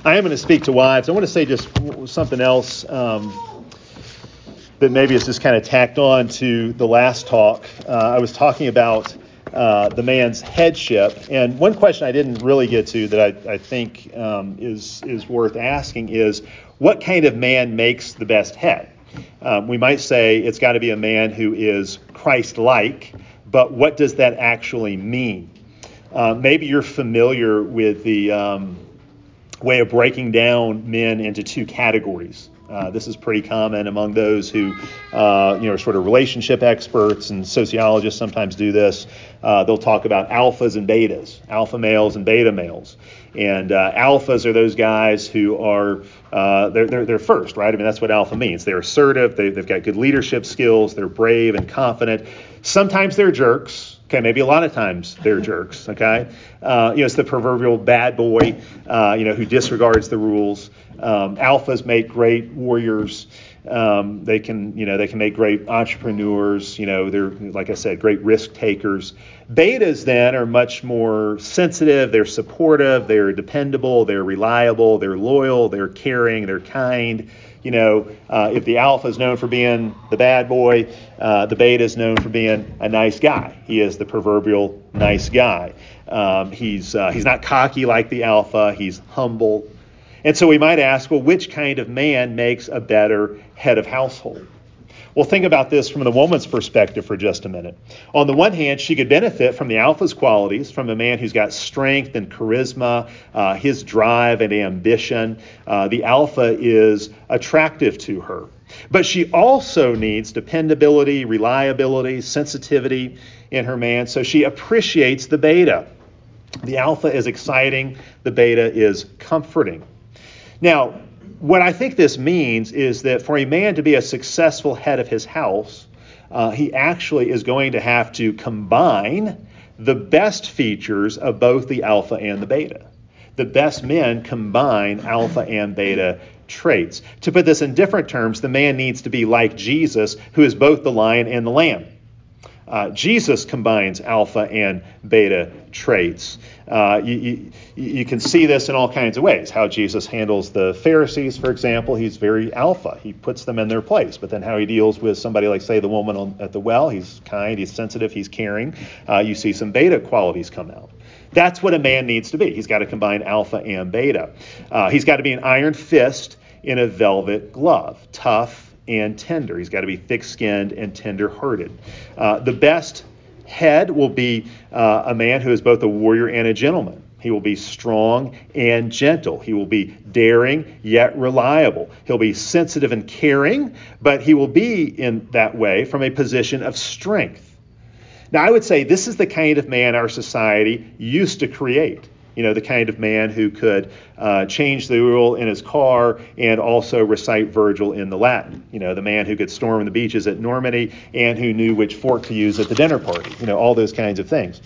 I am going to speak to wives. I want to say just something else that maybe is just kind of tacked on to the last talk. I was talking about the man's headship, and one question I didn't really get to that I think is worth asking is, what kind of man makes the best head? We might say it's got to be a man who is Christ-like, but what does that actually mean? Maybe you're familiar with the way of breaking down men into two categories. This is pretty common among those who, are sort of relationship experts, and sociologists sometimes do this. They'll talk about alphas and betas, alpha males and beta males. And alphas are those guys who are, they're first, right? I mean, that's what alpha means. They're assertive. They've got good leadership skills. They're brave and confident. Sometimes they're jerks. Okay, maybe a lot of times they're jerks, okay? It's the proverbial bad boy, who disregards the rules. Alphas make great warriors. They can make great entrepreneurs. They're, like I said, great risk takers. Betas then are much more sensitive. They're supportive. They're dependable. They're reliable. They're loyal. They're caring. They're kind. If the alpha is known for being the bad boy, the beta is known for being a nice guy. He is the proverbial nice guy. He's not cocky like the alpha. He's humble. And so we might ask, well, which kind of man makes a better head of household? Well, think about this from the woman's perspective for just a minute. On the one hand, she could benefit from the alpha's qualities, from a man who's got strength and charisma, his drive and ambition. The alpha is attractive to her. But she also needs dependability, reliability, sensitivity in her man, so she appreciates the beta. The alpha is exciting, the beta is comforting. Now, what I think this means is that for a man to be a successful head of his house, he actually is going to have to combine the best features of both the alpha and the beta. The best men combine alpha and beta traits. To put this in different terms, the man needs to be like Jesus, who is both the lion and the lamb. Jesus combines alpha and beta traits. You can see this in all kinds of ways. How Jesus handles the Pharisees, for example, he's very alpha. He puts them in their place. But then how he deals with somebody like, say, the woman at the well, he's kind, he's sensitive, he's caring. You see some beta qualities come out. That's what a man needs to be. He's got to combine alpha and beta. He's got to be an iron fist in a velvet glove, tough and tender. He's got to be thick-skinned and tender-hearted. The best head will be a man who is both a warrior and a gentleman. He will be strong and gentle. He will be daring yet reliable. He'll be sensitive and caring, but he will be in that way from a position of strength. Now, I would say this is the kind of man our society used to create. The kind of man who could change the oil in his car and also recite Virgil in the Latin. The man who could storm the beaches at Normandy and who knew which fork to use at the dinner party. All those kinds of things.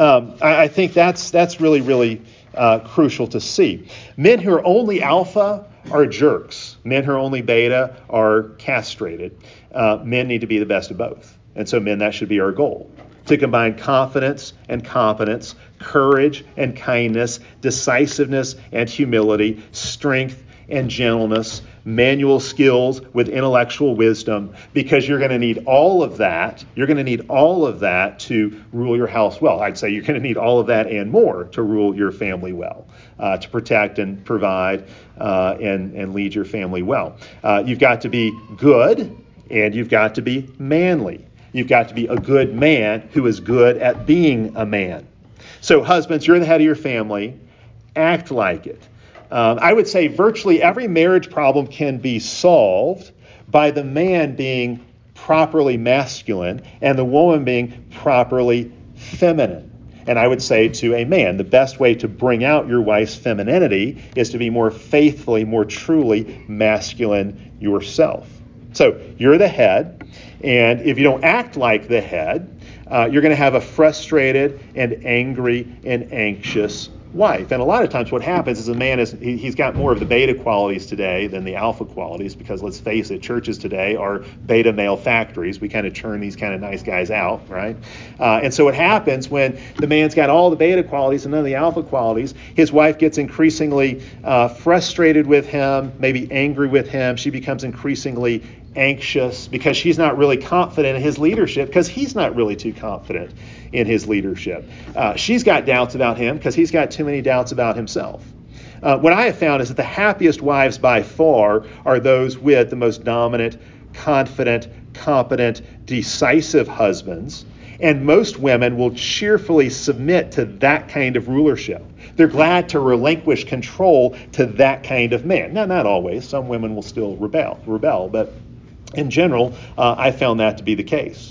I think that's really, really crucial to see. Men who are only alpha are jerks. Men who are only beta are castrated. Men need to be the best of both. And so men, that should be our goal. To combine confidence and competence, courage and kindness, decisiveness and humility, strength and gentleness, manual skills with intellectual wisdom, because you're going to need all of that. You're going to need all of that to rule your house well. I'd say you're going to need all of that and more to rule your family well, to protect and provide and lead your family well. You've got to be good and you've got to be manly. You've got to be a good man who is good at being a man. So husbands, you're the head of your family. Act like it. I would say virtually every marriage problem can be solved by the man being properly masculine and the woman being properly feminine. And I would say to a man, the best way to bring out your wife's femininity is to be more faithfully, more truly masculine yourself. So you're the head. And if you don't act like the head, you're going to have a frustrated and angry and anxious wife. And a lot of times what happens is a man he's got more of the beta qualities today than the alpha qualities, because let's face it, churches today are beta male factories. We kind of churn these kind of nice guys out, right? And so what happens when the man's got all the beta qualities and none of the alpha qualities, his wife gets increasingly frustrated with him, maybe angry with him. She becomes increasingly anxious because she's not really confident in his leadership, because he's not really too confident in his leadership. She's got doubts about him because he's got too many doubts about himself. What I have found is that the happiest wives by far are those with the most dominant, confident, competent, decisive husbands. And most women will cheerfully submit to that kind of rulership. They're glad to relinquish control to that kind of man. Now, not always. Some women will still rebel, but in general, I found that to be the case.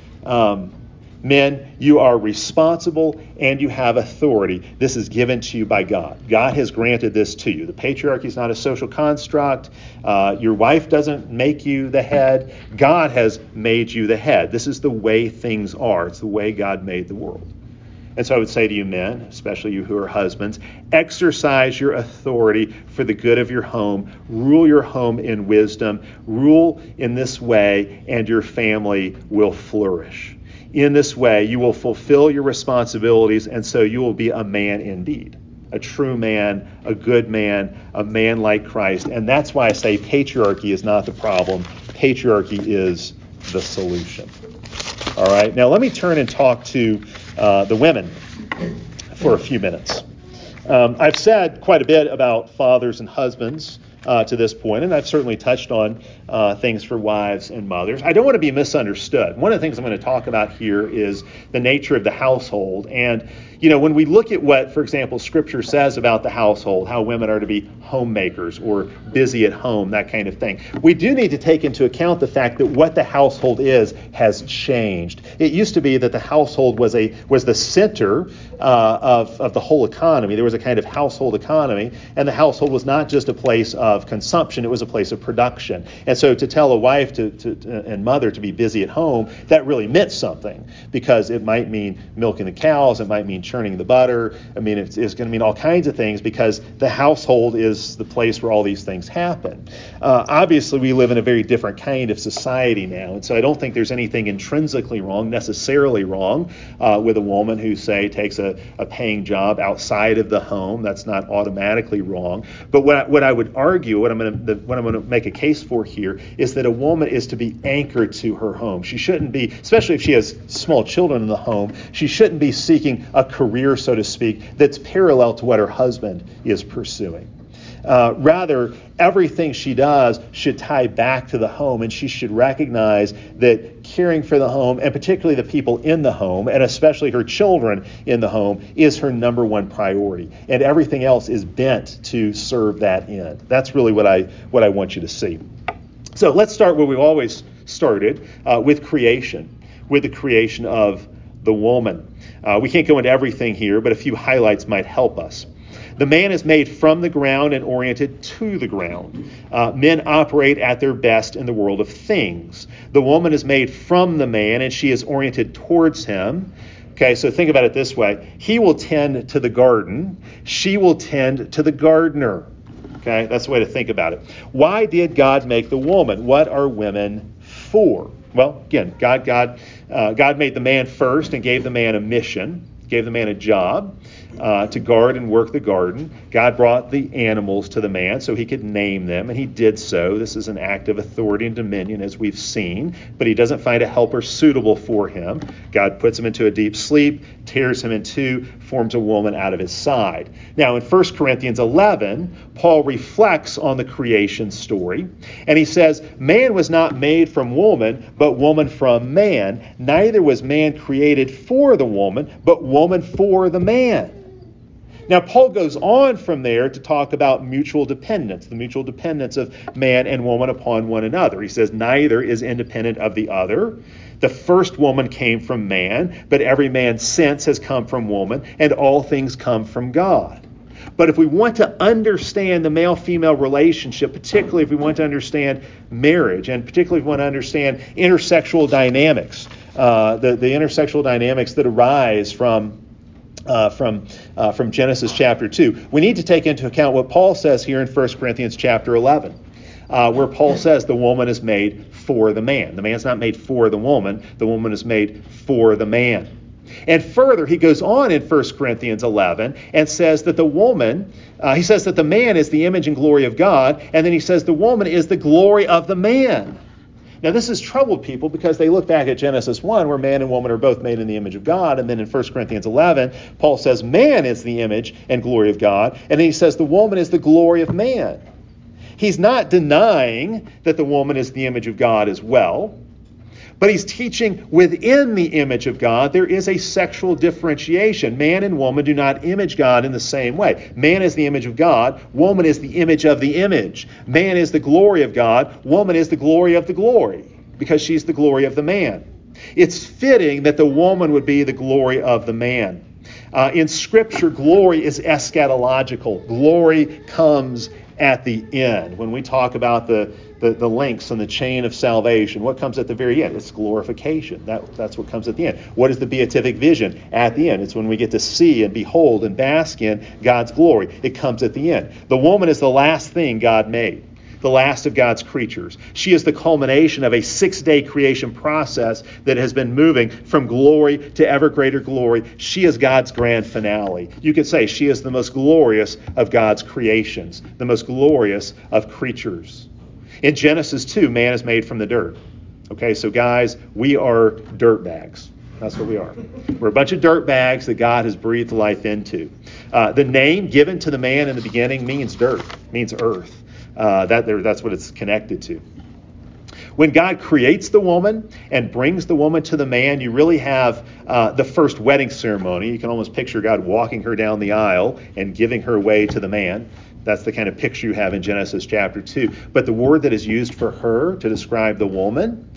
Men, you are responsible and you have authority. This is given to you by God. God has granted this to you. The patriarchy is not a social construct. Your wife doesn't make you the head. God has made you the head. This is the way things are. It's the way God made the world. And so I would say to you men, especially you who are husbands, exercise your authority for the good of your home. Rule your home in wisdom. Rule in this way, and your family will flourish. In this way, you will fulfill your responsibilities, and so you will be a man indeed. A true man, a good man, a man like Christ. And that's why I say patriarchy is not the problem. Patriarchy is the solution. All right, now let me turn and talk to the women for a few minutes. I've said quite a bit about fathers and husbands to this point, and I've certainly touched on things for wives and mothers. I don't want to be misunderstood. One of the things I'm going to talk about here is the nature of the household. And, when we look at what, for example, Scripture says about the household, how women are to be homemakers or busy at home, that kind of thing, we do need to take into account the fact that what the household has changed. It used to be that the household was the center of the whole economy. There was a kind of household economy, and the household was not just a place of consumption, it was a place of production. And so to tell a wife and mother to be busy at home, that really meant something, because it might mean milking the cows, it might mean churning the butter. I mean, it's going to mean all kinds of things, because the household is the place where all these things happen. Obviously, we live in a very different kind of society now, and so I don't think there's anything intrinsically wrong, necessarily wrong, with a woman who, say, takes a paying job outside of the home. That's not automatically wrong. But what I would argue, what I'm going to make a case for here, is that a woman is to be anchored to her home. She shouldn't be, especially if she has small children in the home, she shouldn't be seeking a career, so to speak, that's parallel to what her husband is pursuing. Rather, everything she does should tie back to the home, and she should recognize that caring for the home, and particularly the people in the home, and especially her children in the home, is her number one priority. And everything else is bent to serve that end. That's really what I want you to see. So let's start where we've always started, with creation, with the creation of the woman. We can't go into everything here, but a few highlights might help us. The man is made from the ground and oriented to the ground. Men operate at their best in the world of things. The woman is made from the man, and she is oriented towards him. Okay, so think about it this way. He will tend to the garden. She will tend to the gardener. Okay, that's the way to think about it. Why did God make the woman? What are women for? Well, again, God made the man first and gave the man a mission, gave the man a job to guard and work the garden. God brought the animals to the man so he could name them, and he did so. This is an act of authority and dominion, as we've seen, but he doesn't find a helper suitable for him. God puts him into a deep sleep, tears him in two, forms a woman out of his side. Now, in 1 Corinthians 11, Paul reflects on the creation story, and he says, man was not made from woman, but woman from man. Neither was man created for the woman, but woman for the man. Now, Paul goes on from there to talk about mutual dependence, the mutual dependence of man and woman upon one another. He says, neither is independent of the other. The first woman came from man, but every man since has come from woman, and all things come from God. But if we want to understand the male-female relationship, particularly if we want to understand marriage, and particularly if we want to understand intersexual dynamics, the intersexual dynamics that arise from from Genesis chapter 2. We need to take into account what Paul says here in 1 Corinthians chapter 11, where Paul says the woman is made for the man. The man's not made for the woman is made for the man. And further, he goes on in 1 Corinthians 11 and says that the woman, he says that the man is the image and glory of God, and then he says the woman is the glory of the man. Now, this has troubled people because they look back at Genesis 1, where man and woman are both made in the image of God, and then in 1 Corinthians 11, Paul says man is the image and glory of God, and then he says the woman is the glory of man. He's not denying that the woman is the image of God as well, but he's teaching within the image of God there is a sexual differentiation. Man and woman do not image God in the same way. Man is the image of God. Woman is the image of the image. Man is the glory of God. Woman is the glory of the glory, because she's the glory of the man. It's fitting that the woman would be the glory of the man. In Scripture, glory is eschatological. Glory comes at the end. When we talk about the links on the chain of salvation, what comes at the very end? It's glorification. That's what comes at the end. What is the beatific vision at the end? It's when we get to see and behold and bask in God's glory. It comes at the end. The woman is the last thing God made, the last of God's creatures. She is the culmination of a 6-day creation process that has been moving from glory to ever greater glory. She is God's grand finale. You could say she is the most glorious of God's creations, the most glorious of creatures. In Genesis 2, man is made from the dirt. Okay, so guys, we are dirt bags. That's what we are. We're a bunch of dirt bags that God has breathed life into. The name given to the man in the beginning means dirt, means earth. That's what it's connected to. When God creates the woman and brings the woman to the man, you really have the first wedding ceremony. You can almost picture God walking her down the aisle and giving her away to the man. That's the kind of picture you have in Genesis chapter 2. But the word that is used for her to describe the woman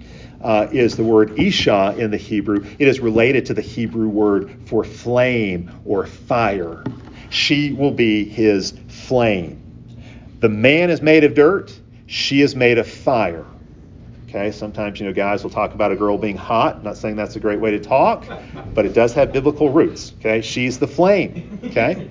is the word Isha in the Hebrew. It is related to the Hebrew word for flame or fire. She will be his flame. The man is made of dirt. She is made of fire. Okay, sometimes, guys will talk about a girl being hot. I'm not saying that's a great way to talk, but it does have biblical roots. Okay, she's the flame. Okay.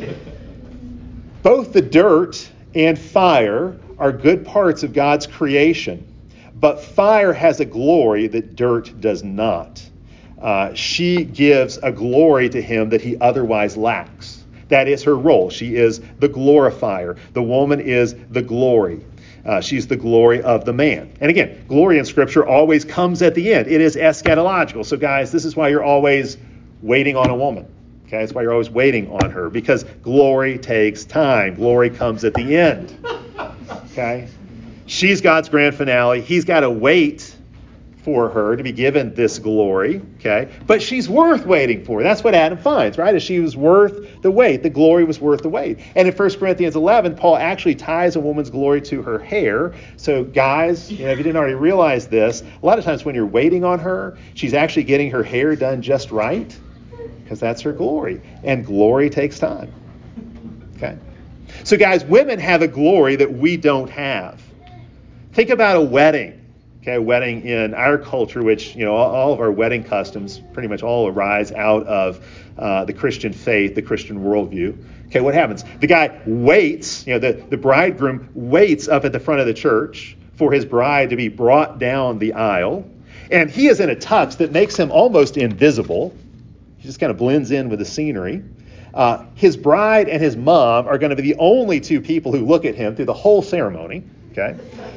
Both the dirt and fire are good parts of God's creation, but fire has a glory that dirt does not. She gives a glory to him that he otherwise lacks. That is her role. She is the glorifier. The woman is the glory. She's the glory of the man. And again, glory in Scripture always comes at the end. It is eschatological. So guys, this is why you're always waiting on a woman. Okay, that's why you're always waiting on her, because glory takes time. Glory comes at the end. Okay? She's God's grand finale. He's got to wait for her to be given this glory. Okay? But she's worth waiting for. That's what Adam finds, right? As she was worth the wait. The glory was worth the wait. And in 1 Corinthians 11, Paul actually ties a woman's glory to her hair. So guys, if you didn't already realize this, a lot of times when you're waiting on her, she's actually getting her hair done just right, because that's her glory. And glory takes time. Okay? So guys, women have a glory that we don't have. Think about a wedding. Okay, a wedding in our culture, which, all of our wedding customs pretty much all arise out of the Christian faith, the Christian worldview. Okay, what happens? The guy waits, the bridegroom waits up at the front of the church for his bride to be brought down the aisle. And he is in a tux that makes him almost invisible. He just kind of blends in with the scenery. His bride and his mom are going to be the only two people who look at him through the whole ceremony. Okay.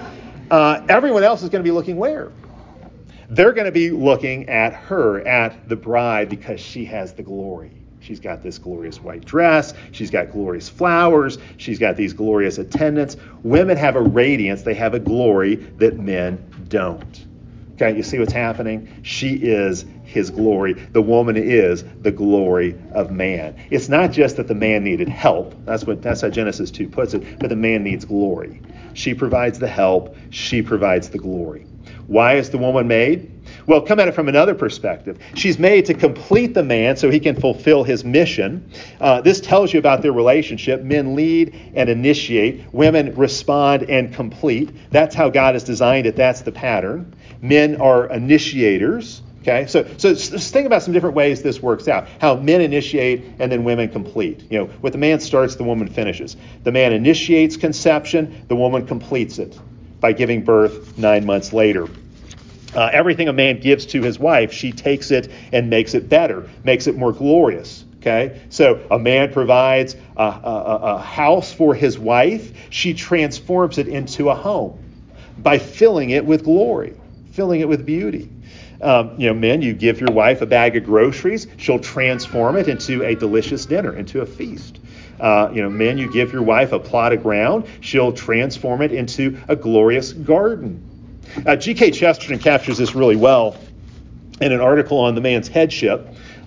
Everyone else is going to be looking where? They're going to be looking at her, at the bride, because she has the glory. She's got this glorious white dress. She's got glorious flowers. She's got these glorious attendants. Women have a radiance. They have a glory that men don't. Okay, you see what's happening? She is his glory. The woman is the glory of man. It's not just that the man needed help. That's how Genesis 2 puts it. But the man needs glory. She provides the help. She provides the glory. Why is the woman made? Well, come at it from another perspective. She's made to complete the man so he can fulfill his mission. This tells you about their relationship. Men lead and initiate. Women respond and complete. That's how God has designed it. That's the pattern. Men are initiators. Okay, so just think about some different ways this works out. How men initiate and then women complete. What the man starts, the woman finishes. The man initiates conception, the woman completes it by giving birth 9 months later. Everything a man gives to his wife, she takes it and makes it better, makes it more glorious. Okay, so a man provides a house for his wife. She transforms it into a home by filling it with glory, filling it with beauty. Men, you give your wife a bag of groceries, she'll transform it into a delicious dinner, into a feast. Men, you give your wife a plot of ground, she'll transform it into a glorious garden. G.K. Chesterton captures this really well in an article on the man's headship.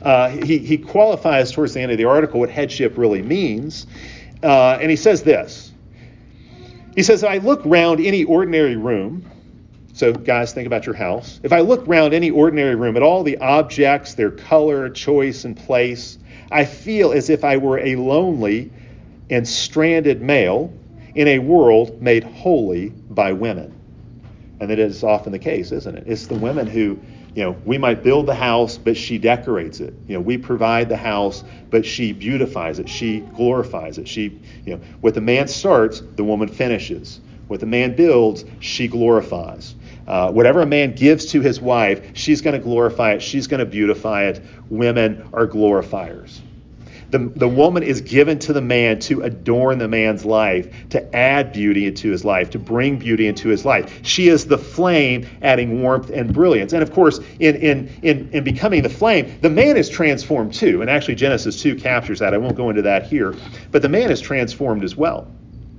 He qualifies towards the end of the article what headship really means, and he says this. He says, I look round any ordinary room. So guys, think about your house. If I look around any ordinary room at all the objects, their color, choice, and place, I feel as if I were a lonely and stranded male in a world made holy by women. And that is often the case, isn't it? It's the women who, we might build the house, but she decorates it. We provide the house, but she beautifies it. She glorifies it. What the man starts, the woman finishes. What the man builds, she glorifies. Whatever a man gives to his wife, she's going to glorify it. She's going to beautify it. Women are glorifiers. The woman is given to the man to adorn the man's life, to add beauty into his life, to bring beauty into his life. She is the flame adding warmth and brilliance. And of course, in becoming the flame, the man is transformed too. And actually Genesis 2 captures that. I won't go into that here. But the man is transformed as well.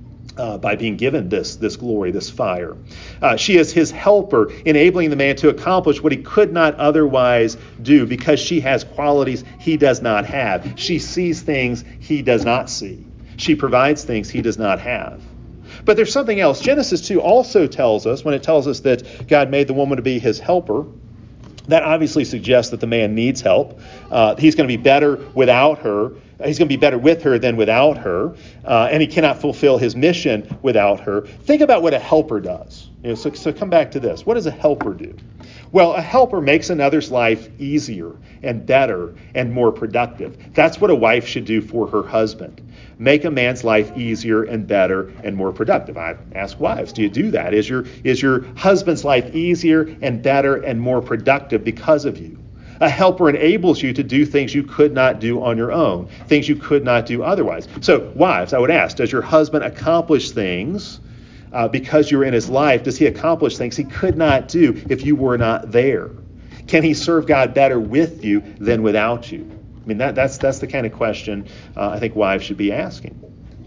By being given this glory, this fire. She is his helper, enabling the man to accomplish what he could not otherwise do because she has qualities he does not have. She sees things he does not see. She provides things he does not have. But there's something else. Genesis 2 also tells us, when it tells us that God made the woman to be his helper, that obviously suggests that the man needs help. He's going to be better without her. He's going to be better with her than without her. And he cannot fulfill his mission without her. Think about what a helper does. So come back to this. What does a helper do? Well, a helper makes another's life easier and better and more productive. That's what a wife should do for her husband. Make a man's life easier and better and more productive. I ask wives, do you do that? Is your husband's life easier and better and more productive because of you? A helper enables you to do things you could not do on your own, things you could not do otherwise. So, wives, I would ask, does your husband accomplish things because you're in his life? Does he accomplish things he could not do if you were not there? Can he serve God better with you than without you? I mean, that's the kind of question I think wives should be asking.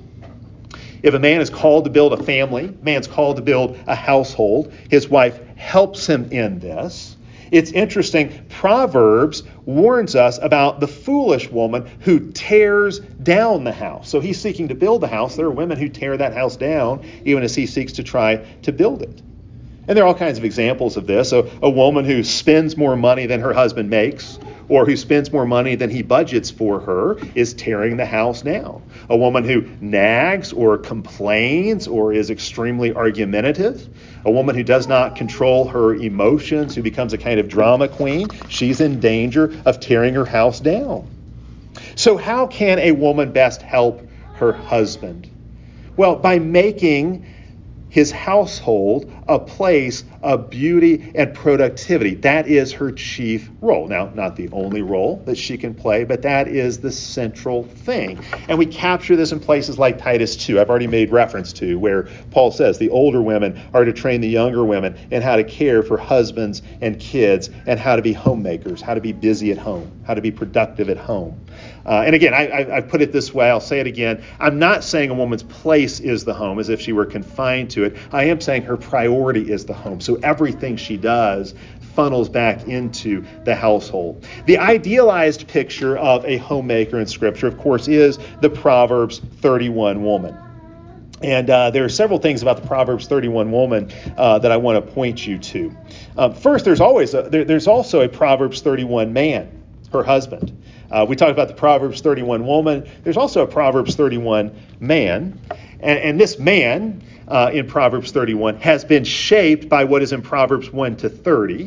If a man is called to build a family, man's called to build a household, his wife helps him in this. It's interesting, Proverbs warns us about the foolish woman who tears down the house. So he's seeking to build the house. There are women who tear that house down even as he seeks to try to build it. And there are all kinds of examples of this. A woman who spends more money than her husband makes, or who spends more money than he budgets for her, is tearing the house down. A woman who nags or complains or is extremely argumentative. A woman who does not control her emotions, who becomes a kind of drama queen, she's in danger of tearing her house down. So how can a woman best help her husband? Well, by making his household a place of beauty and productivity. That is her chief role. Now, not the only role that she can play, but that is the central thing. And we capture this in places like Titus 2, I've already made reference to, where Paul says the older women are to train the younger women in how to care for husbands and kids and how to be homemakers, how to be busy at home, how to be productive at home. And again, I put it this way, I'll say it again. I'm not saying a woman's place is the home as if she were confined to it. I am saying her priority is the home. So everything she does funnels back into the household. The idealized picture of a homemaker in Scripture, of course, is the Proverbs 31 woman. And there are several things about the Proverbs 31 woman that I want to point you to. First, there's also a Proverbs 31 man, her husband. We talked about the Proverbs 31 woman. There's also a Proverbs 31 man. And this man in Proverbs 31 has been shaped by what is in Proverbs 1 to 30.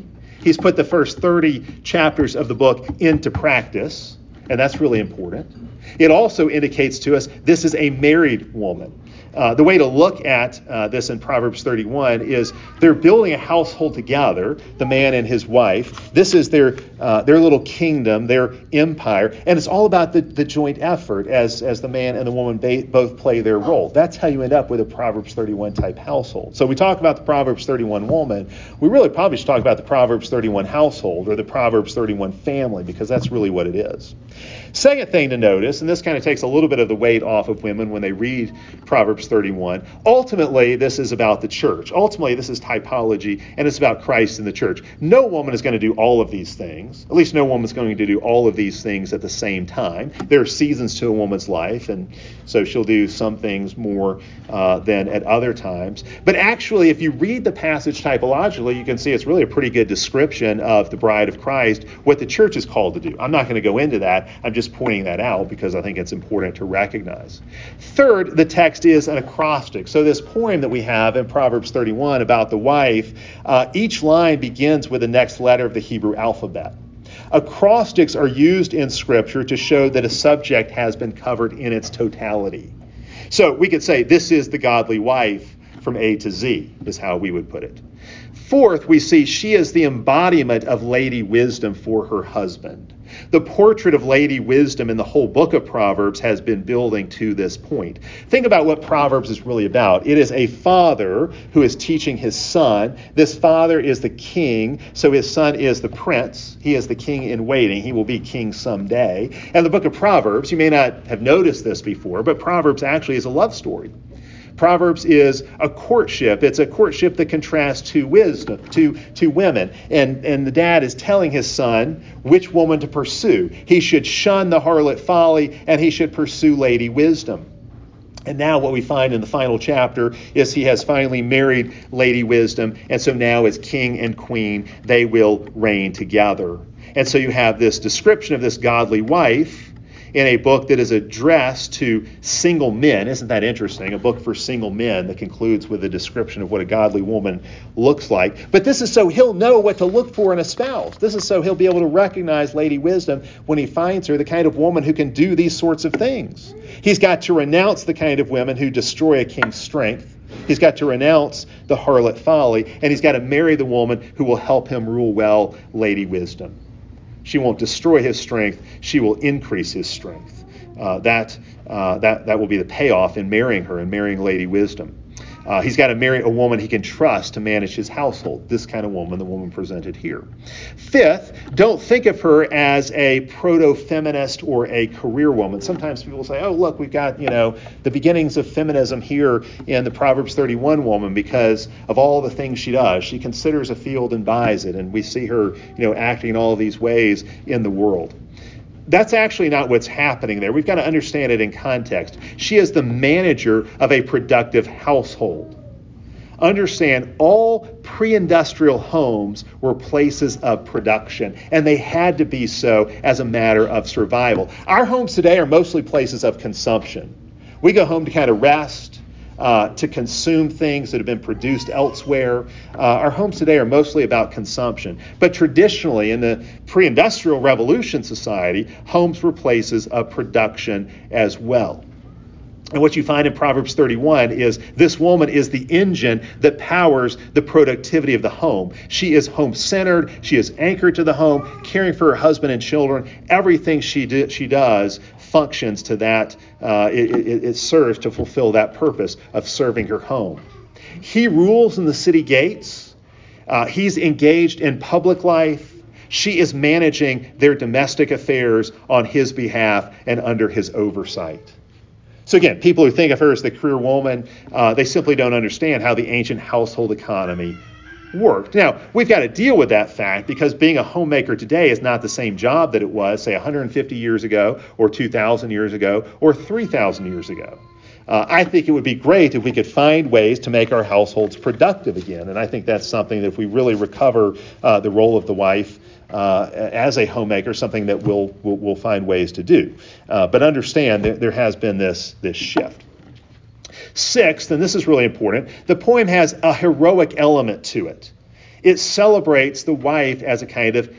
He's put the first 30 chapters of the book into practice, and that's really important. It also indicates to us this is a married woman. The way to look at this in Proverbs 31 is they're building a household together, the man and his wife. This is their little kingdom, their empire, and it's all about the joint effort as the man and the woman both play their role. That's how you end up with a Proverbs 31 type household. So we talk about the Proverbs 31 woman. We really probably should talk about the Proverbs 31 household or the Proverbs 31 family, because that's really what it is. Second thing to notice, and this kind of takes a little bit of the weight off of women when they read Proverbs 31, ultimately this is about the church. Ultimately this is typology, and it's about Christ and the church. No woman is going to do all of these things. At least no woman is going to do all of these things at the same time. There are seasons to a woman's life, and so she'll do some things more than at other times. But actually, if you read the passage typologically, you can see it's really a pretty good description of the bride of Christ, what the church is called to do. I'm not going to go into that. I'm just pointing that out because I think it's important to recognize. Third, the text is an acrostic. So this poem that we have in Proverbs 31 about the wife, each line begins with the next letter of the Hebrew alphabet. Acrostics are used in Scripture to show that a subject has been covered in its totality. So we could say this is the godly wife from A to Z, is how we would put it. Fourth, we see she is the embodiment of Lady Wisdom for her husband. The portrait of Lady Wisdom in the whole book of Proverbs has been building to this point. Think about what Proverbs is really about. It is a father who is teaching his son. This father is the king, so his son is the prince. He is the king in waiting. He will be king someday. And the book of Proverbs, you may not have noticed this before, but Proverbs actually is a love story. Proverbs is a courtship. It's a courtship that contrasts two women. And the dad is telling his son which woman to pursue. He should shun the harlot folly, and he should pursue Lady Wisdom. And now what we find in the final chapter is he has finally married Lady Wisdom, and so now as king and queen, they will reign together. And so you have this description of this godly wife in a book that is addressed to single men. Isn't that interesting? A book for single men that concludes with a description of what a godly woman looks like. But this is so he'll know what to look for in a spouse. This is so he'll be able to recognize Lady Wisdom when he finds her, the kind of woman who can do these sorts of things. He's got to renounce the kind of women who destroy a king's strength. He's got to renounce the harlot folly, and he's got to marry the woman who will help him rule well, Lady Wisdom. She won't destroy his strength. She will increase his strength. That will be the payoff in marrying her and marrying Lady Wisdom. He's got to marry a woman he can trust to manage his household. This kind of woman, the woman presented here. Fifth, don't think of her as a proto-feminist or a career woman. Sometimes people say, oh, look, we've got, the beginnings of feminism here in the Proverbs 31 woman because of all the things she does. She considers a field and buys it. And we see her, acting in all of these ways in the world. That's actually not what's happening there. We've got to understand it in context. She is the manager of a productive household. Understand, all pre-industrial homes were places of production, and they had to be so as a matter of survival. Our homes today are mostly places of consumption. We go home to kind of rest, to consume things that have been produced elsewhere. Our homes today are mostly about consumption. But traditionally, in the pre-industrial revolution society, homes were places of production as well. And what you find in Proverbs 31 is this woman is the engine that powers the productivity of the home. She is home-centered. She is anchored to the home, caring for her husband and children. Everything she does functions to that. It serves to fulfill that purpose of serving her home. He rules in the city gates. He's engaged in public life. She is managing their domestic affairs on his behalf and under his oversight. So again, people who think of her as the career woman, they simply don't understand how the ancient household economy worked. Now, we've got to deal with that fact because being a homemaker today is not the same job that it was, say, 150 years ago or 2,000 years ago or 3,000 years ago. I think it would be great if we could find ways to make our households productive again. And I think that's something that if we really recover the role of the wife as a homemaker, something that we'll find ways to do. But understand that there has been this shift. Sixth, and this is really important, the poem has a heroic element to it. It celebrates the wife as a kind of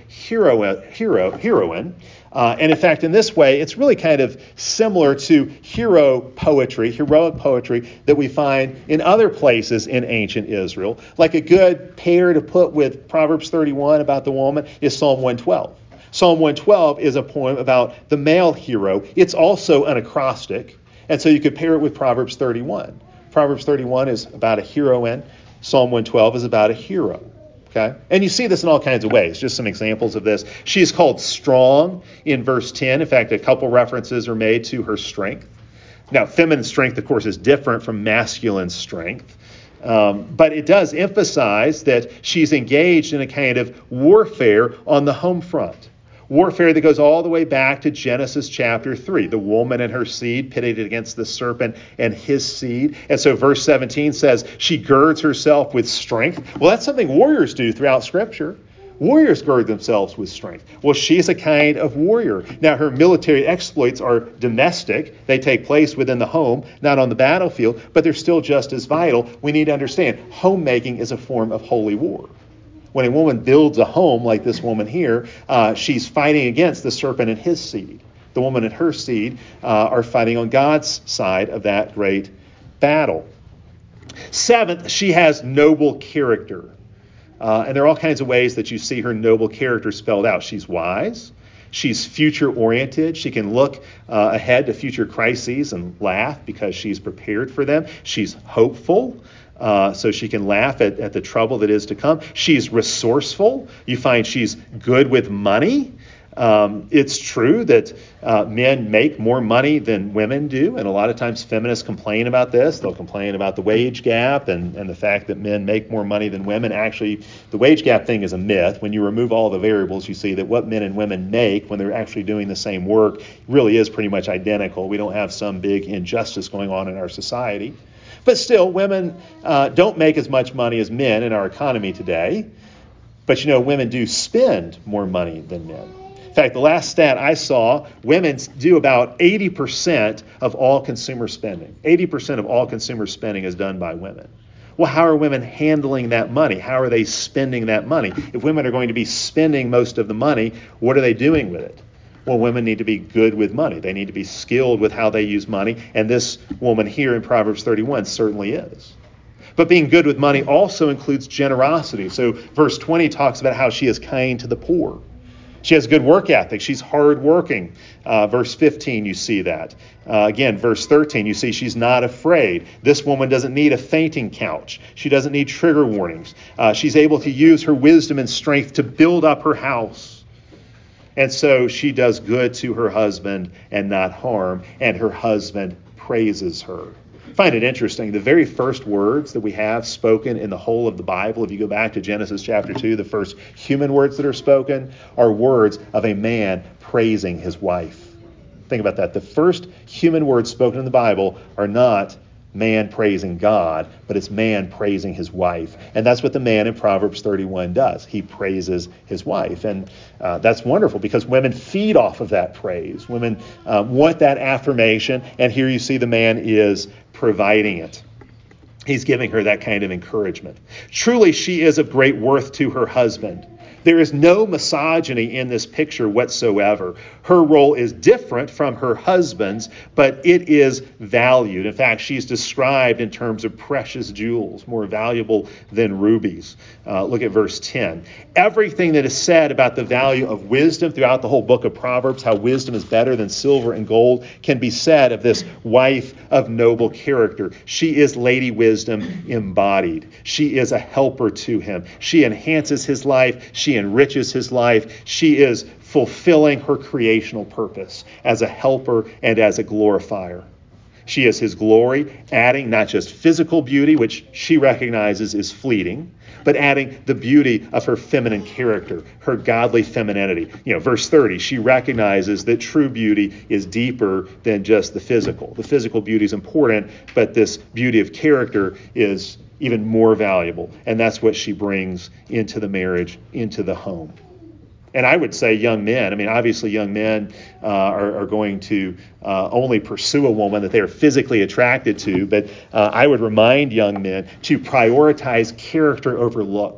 heroine. And in fact, in this way, it's really kind of similar to heroic poetry that we find in other places in ancient Israel. Like a good pair to put with Proverbs 31 about the woman is Psalm 112. Psalm 112 is a poem about the male hero. It's also an acrostic, and so you could pair it with Proverbs 31. Proverbs 31 is about a heroine. Psalm 112 is about a hero. Okay? And you see this in all kinds of ways. Just some examples of this. She is called strong in verse 10. In fact, a couple references are made to her strength. Now, feminine strength, of course, is different from masculine strength. But it does emphasize that she's engaged in a kind of warfare on the home front. Warfare that goes all the way back to Genesis chapter 3. The woman and her seed pitted against the serpent and his seed. And so verse 17 says she girds herself with strength. Well, that's something warriors do throughout Scripture. Warriors gird themselves with strength. Well, she's a kind of warrior. Now, her military exploits are domestic. They take place within the home, not on the battlefield, but they're still just as vital. We need to understand homemaking is a form of holy war. When a woman builds a home like this woman here, she's fighting against the serpent and his seed. The woman and her seed are fighting on God's side of that great battle. Seventh, she has noble character. And there are all kinds of ways that you see her noble character spelled out. She's wise. She's future-oriented. She can look ahead to future crises and laugh because she's prepared for them. She's hopeful. So she can laugh at the trouble that is to come. She's resourceful. You find she's good with money. It's true that men make more money than women do, and a lot of times feminists complain about this. They'll complain about the wage gap and the fact that men make more money than women. Actually, the wage gap thing is a myth. When you remove all the variables, you see that what men and women make when they're actually doing the same work really is pretty much identical. We don't have some big injustice going on in our society. But still, women don't make as much money as men in our economy today. But, women do spend more money than men. In fact, the last stat I saw, women do about 80% of all consumer spending. 80% of all consumer spending is done by women. Well, how are women handling that money? How are they spending that money? If women are going to be spending most of the money, what are they doing with it? Well, women need to be good with money. They need to be skilled with how they use money. And this woman here in Proverbs 31 certainly is. But being good with money also includes generosity. So verse 20 talks about how she is kind to the poor. She has good work ethic. She's hardworking. Verse 15, you see that. Again, verse 13, you see she's not afraid. This woman doesn't need a fainting couch. She doesn't need trigger warnings. She's able to use her wisdom and strength to build up her house. And so she does good to her husband and not harm, and her husband praises her. I find it interesting. The very first words that we have spoken in the whole of the Bible, if you go back to Genesis chapter 2, the first human words that are spoken are words of a man praising his wife. Think about that. The first human words spoken in the Bible are not man praising God, but it's man praising his wife. And that's what the man in Proverbs 31 does. He praises his wife. And that's wonderful because women feed off of that praise. Women want that affirmation. And here you see the man is providing it. He's giving her that kind of encouragement. Truly, she is of great worth to her husband. There is no misogyny in this picture whatsoever. Her role is different from her husband's, but it is valued. In fact, she's described in terms of precious jewels, more valuable than rubies. Look at verse 10. Everything that is said about the value of wisdom throughout the whole book of Proverbs, how wisdom is better than silver and gold, can be said of this wife of noble character. She is Lady Wisdom embodied. She is a helper to him. She enhances his life. She enriches his life. She is fulfilling her creational purpose as a helper and as a glorifier. She is his glory, adding not just physical beauty, which she recognizes is fleeting, but adding the beauty of her feminine character, her godly femininity. Verse 30, she recognizes that true beauty is deeper than just the physical. The physical beauty is important, but this beauty of character is even more valuable. And that's what she brings into the marriage, into the home. And I would say young men, obviously young men are going to only pursue a woman that they are physically attracted to, but I would remind young men to prioritize character over looks.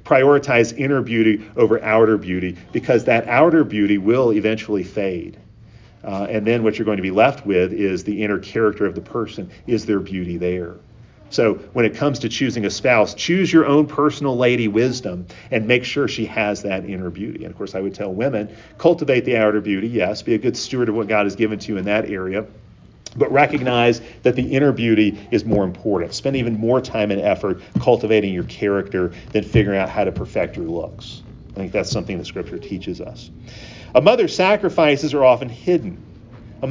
Prioritize inner beauty over outer beauty, because that outer beauty will eventually fade. And then what you're going to be left with is the inner character of the person. Is there beauty there? So when it comes to choosing a spouse, choose your own personal lady wisdom and make sure she has that inner beauty. And of course, I would tell women, cultivate the outer beauty. Yes, be a good steward of what God has given to you in that area. But recognize that the inner beauty is more important. Spend even more time and effort cultivating your character than figuring out how to perfect your looks. I think that's something the Scripture teaches us. A mother's sacrifices are often hidden. But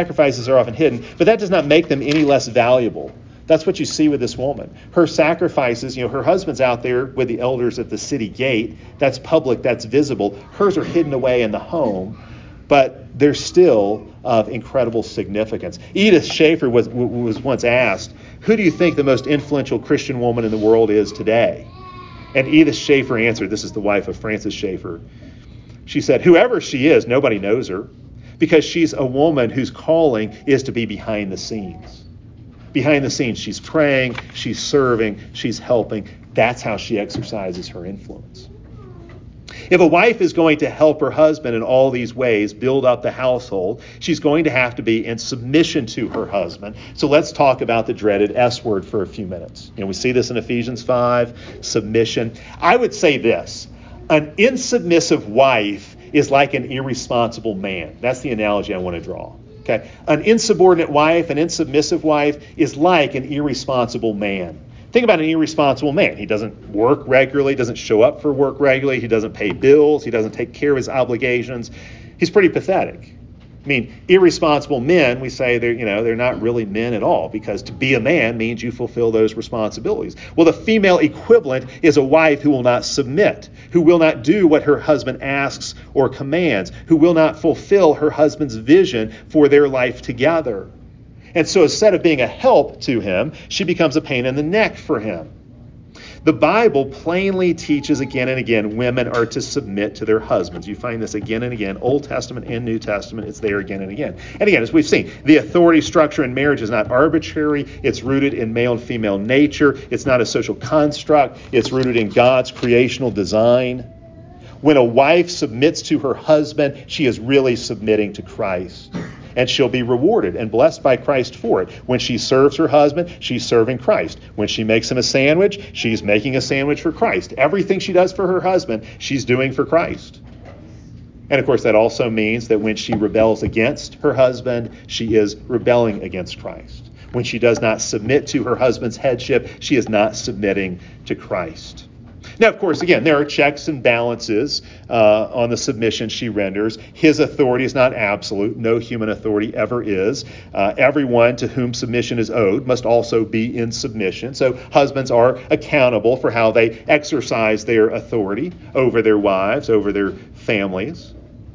that does not make them any less valuable. That's what you see with this woman. Her sacrifices, her husband's out there with the elders at the city gate. That's public, that's visible. Hers are hidden away in the home, but they're still of incredible significance. Edith Schaeffer was once asked, who do you think the most influential Christian woman in the world is today? And Edith Schaeffer answered, this is the wife of Francis Schaeffer. She said, whoever she is, nobody knows her, because she's a woman whose calling is to be behind the scenes. Behind the scenes, she's praying, she's serving, she's helping. That's how she exercises her influence. If a wife is going to help her husband in all these ways build up the household, she's going to have to be in submission to her husband. So let's talk about the dreaded S word for a few minutes. We see this in Ephesians 5, submission. I would say this, an insubmissive wife is like an irresponsible man. That's the analogy I want to draw. Okay? An insubordinate wife, an insubmissive wife, is like an irresponsible man. Think about an irresponsible man. He doesn't work regularly, doesn't show up for work regularly, he doesn't pay bills, he doesn't take care of his obligations. He's pretty pathetic. I mean, irresponsible men, we say they're not really men at all, because to be a man means you fulfill those responsibilities. Well, the female equivalent is a wife who will not submit, who will not do what her husband asks or commands, who will not fulfill her husband's vision for their life together. And so instead of being a help to him, she becomes a pain in the neck for him. The Bible plainly teaches again and again women are to submit to their husbands. You find this again and again, Old Testament and New Testament. It's there again and again. And again, as we've seen, the authority structure in marriage is not arbitrary. It's rooted in male and female nature. It's not a social construct. It's rooted in God's creational design. When a wife submits to her husband, she is really submitting to Christ. And she'll be rewarded and blessed by Christ for it. When she serves her husband, she's serving Christ. When she makes him a sandwich, she's making a sandwich for Christ. Everything she does for her husband, she's doing for Christ. And of course, that also means that when she rebels against her husband, she is rebelling against Christ. When she does not submit to her husband's headship, she is not submitting to Christ. Now, of course, again, there are checks and balances on the submission she renders. His authority is not absolute. No human authority ever is. Everyone to whom submission is owed must also be in submission. So husbands are accountable for how they exercise their authority over their wives, over their families.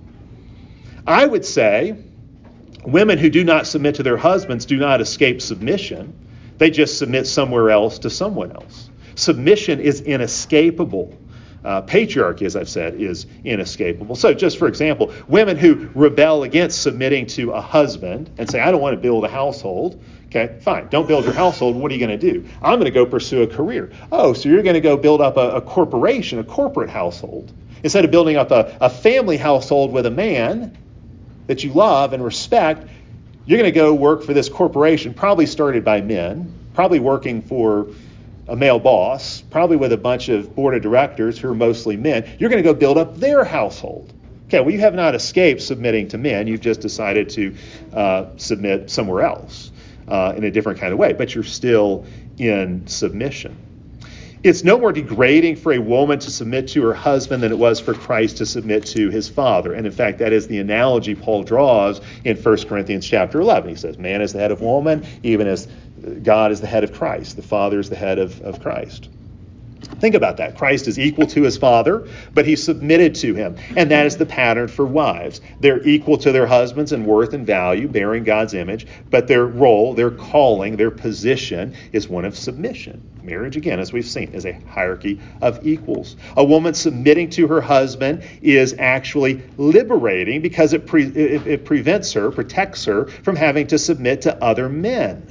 I would say women who do not submit to their husbands do not escape submission. They just submit somewhere else to someone else. Submission is inescapable. Patriarchy, as I've said, is inescapable. So just for example, women who rebel against submitting to a husband and say, I don't want to build a household. Okay, fine. Don't build your household. What are you going to do? I'm going to go pursue a career. Oh, so you're going to go build up a corporation, a corporate household. Instead of building up a family household with a man that you love and respect, you're going to go work for this corporation, probably started by men, probably working for a male boss, probably with a bunch of board of directors who are mostly men. You're going to go build up their household. Okay, well, you have not escaped submitting to men. You've just decided to submit somewhere else in a different kind of way, but you're still in submission. It's no more degrading for a woman to submit to her husband than it was for Christ to submit to his Father. And in fact, that is the analogy Paul draws in 1 Corinthians chapter 11. He says, man is the head of woman, even as God is the head of Christ. The Father is the head of Christ. Think about that. Christ is equal to his Father, but he submitted to him. And that is the pattern for wives. They're equal to their husbands in worth and value, bearing God's image, but their role, their calling, their position is one of submission. Marriage, again, as we've seen, is a hierarchy of equals. A woman submitting to her husband is actually liberating because it protects her from having to submit to other men.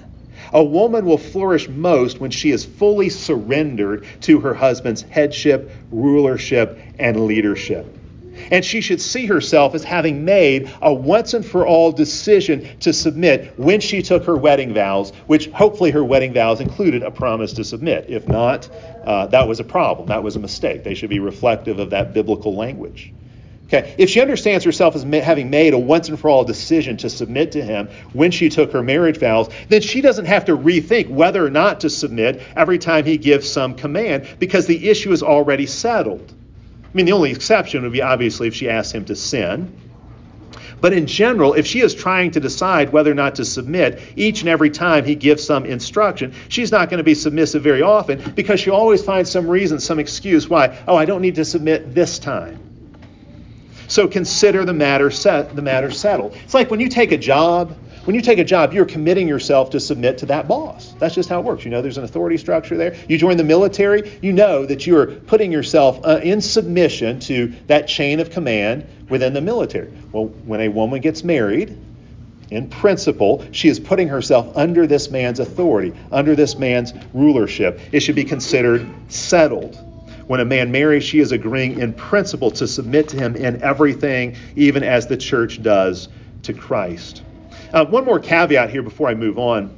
A woman will flourish most when she is fully surrendered to her husband's headship, rulership, and leadership. And she should see herself as having made a once and for all decision to submit when she took her wedding vows, which hopefully her wedding vows included a promise to submit. If not, that was a problem. That was a mistake. They should be reflective of that biblical language. Okay, if she understands herself as having made a once and for all decision to submit to him when she took her marriage vows, then she doesn't have to rethink whether or not to submit every time he gives some command, because the issue is already settled. I mean, the only exception would be obviously if she asks him to sin. But in general, if she is trying to decide whether or not to submit each and every time he gives some instruction, she's not going to be submissive very often, because she'll always find some reason, some excuse why, I don't need to submit this time. So consider the matter settled. It's like when you take a job. When you take a job, you're committing yourself to submit to that boss. That's just how it works. You know, there's an authority structure there. You join the military, you know that you're putting yourself in submission to that chain of command within the military. Well, when a woman gets married, in principle, she is putting herself under this man's authority, under this man's rulership. It should be considered settled. When a man marries, she is agreeing in principle to submit to him in everything, even as the church does to Christ. One more caveat here before I move on.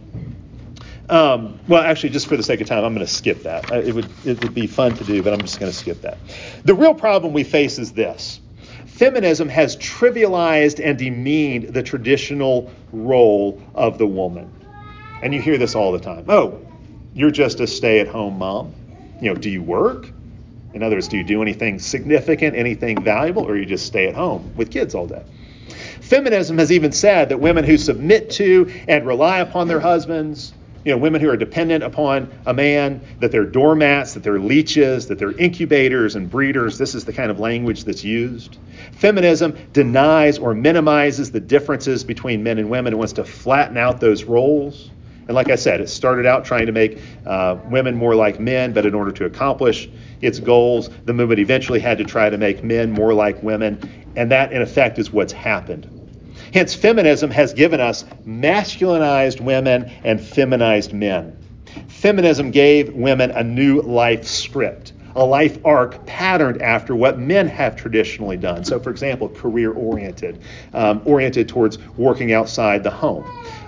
Well, actually, just for the sake of time, I'm going to skip that. It would be fun to do, but I'm just going to skip that. The real problem we face is this. Feminism has trivialized and demeaned the traditional role of the woman. And you hear this all the time. Oh, you're just a stay-at-home mom. Do you work? In other words, do you do anything significant, anything valuable, or you just stay at home with kids all day? Feminism has even said that women who submit to and rely upon their husbands, women who are dependent upon a man, that they're doormats, that they're leeches, that they're incubators and breeders. This is the kind of language that's used. Feminism denies or minimizes the differences between men and women. It wants to flatten out those roles. And like I said, it started out trying to make women more like men, but in order to accomplish its goals, the movement eventually had to try to make men more like women. And that, in effect, is what's happened. Hence, feminism has given us masculinized women and feminized men. Feminism gave women a new life script, a life arc patterned after what men have traditionally done. So, for example, career-oriented, oriented towards working outside the home.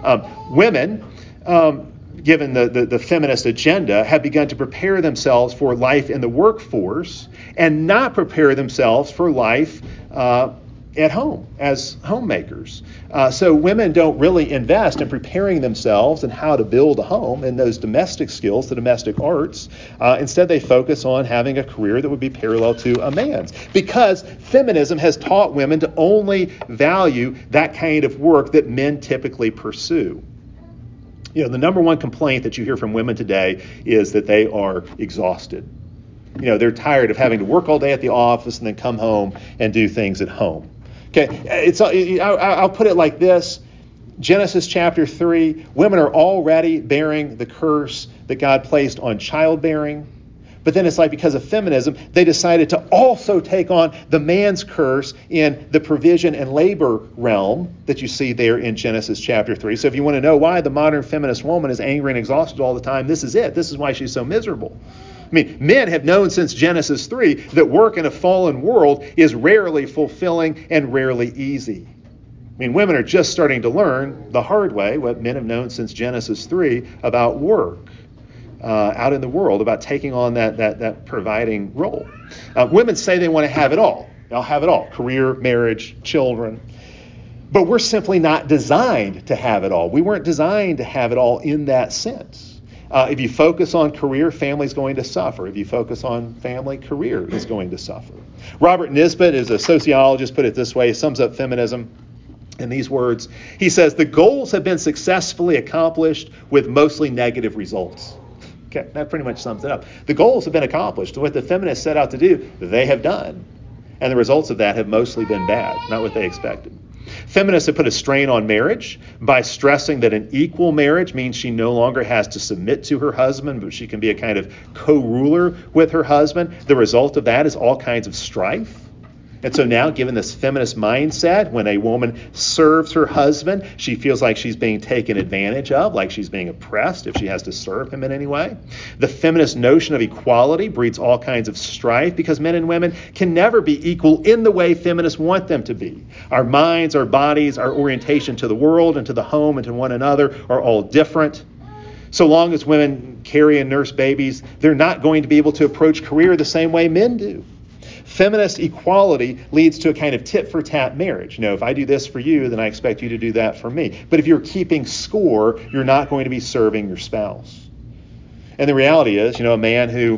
Women, given the feminist agenda, have begun to prepare themselves for life in the workforce and not prepare themselves for life at home as homemakers. So women don't really invest in preparing themselves and how to build a home and those domestic skills, the domestic arts. Instead, they focus on having a career that would be parallel to a man's, because feminism has taught women to only value that kind of work that men typically pursue. The number one complaint that you hear from women today is that they are exhausted. They're tired of having to work all day at the office and then come home and do things at home. Okay, I'll put it like this. Genesis chapter 3, women are already bearing the curse that God placed on childbearing. But then it's like, because of feminism, they decided to also take on the man's curse in the provision and labor realm that you see there in Genesis chapter 3. So if you want to know why the modern feminist woman is angry and exhausted all the time, this is it. This is why she's so miserable. I mean, men have known since Genesis 3 that work in a fallen world is rarely fulfilling and rarely easy. I mean, women are just starting to learn the hard way what men have known since Genesis 3 about work out in the world, about taking on that providing role. Women say they want to have it all. They'll have it all: career, marriage, children. But we're simply not designed to have it all. We weren't designed to have it all in that sense. If you focus on career, family's going to suffer. If you focus on family, career is going to suffer. Robert Nisbet is a sociologist, put it this way, he sums up feminism in these words. He says, the goals have been successfully accomplished with mostly negative results. Okay, that pretty much sums it up. The goals have been accomplished. What the feminists set out to do, they have done. And the results of that have mostly been bad, not what they expected. Feminists have put a strain on marriage by stressing that an equal marriage means she no longer has to submit to her husband, but she can be a kind of co-ruler with her husband. The result of that is all kinds of strife. And so now, given this feminist mindset, when a woman serves her husband, she feels like she's being taken advantage of, like she's being oppressed if she has to serve him in any way. The feminist notion of equality breeds all kinds of strife because men and women can never be equal in the way feminists want them to be. Our minds, our bodies, our orientation to the world and to the home and to one another are all different. So long as women carry and nurse babies, they're not going to be able to approach career the same way men do. Feminist equality leads to a kind of tit-for-tat marriage. If I do this for you, then I expect you to do that for me. But if you're keeping score, you're not going to be serving your spouse. And the reality is, a man who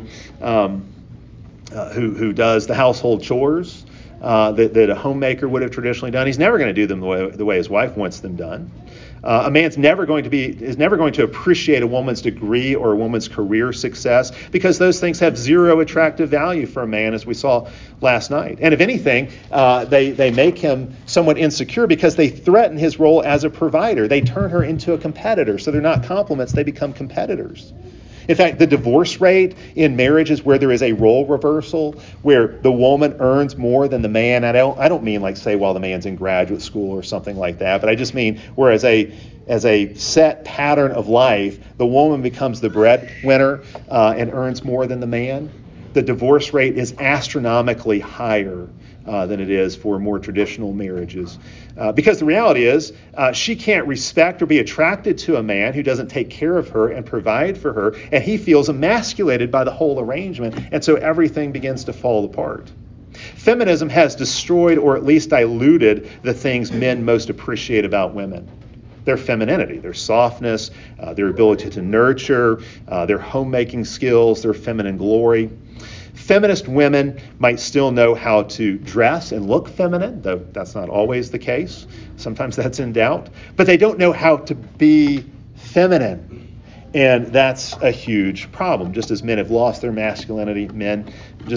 does the household chores that a homemaker would have traditionally done, he's never going to do them the way his wife wants them done. A man's is never going to appreciate a woman's degree or a woman's career success because those things have zero attractive value for a man, as we saw last night. And if anything, they make him somewhat insecure because they threaten his role as a provider. They turn her into a competitor. So they're not complements, they become competitors. In fact, the divorce rate in marriages where there is a role reversal, where the woman earns more than the man. I don't mean like say while the man's in graduate school or something like that, but I just mean where as a set pattern of life, the woman becomes the breadwinner and earns more than the man. The divorce rate is astronomically higher than it is for more traditional marriages. Because the reality is, she can't respect or be attracted to a man who doesn't take care of her and provide for her, and he feels emasculated by the whole arrangement, and so everything begins to fall apart. Feminism has destroyed or at least diluted the things men most appreciate about women. Their femininity, their softness, their ability to nurture, their homemaking skills, their feminine glory. Feminist women might still know how to dress and look feminine, though that's not always the case. Sometimes that's in doubt. But they don't know how to be feminine. And that's a huge problem. Just as men have lost their masculinity, women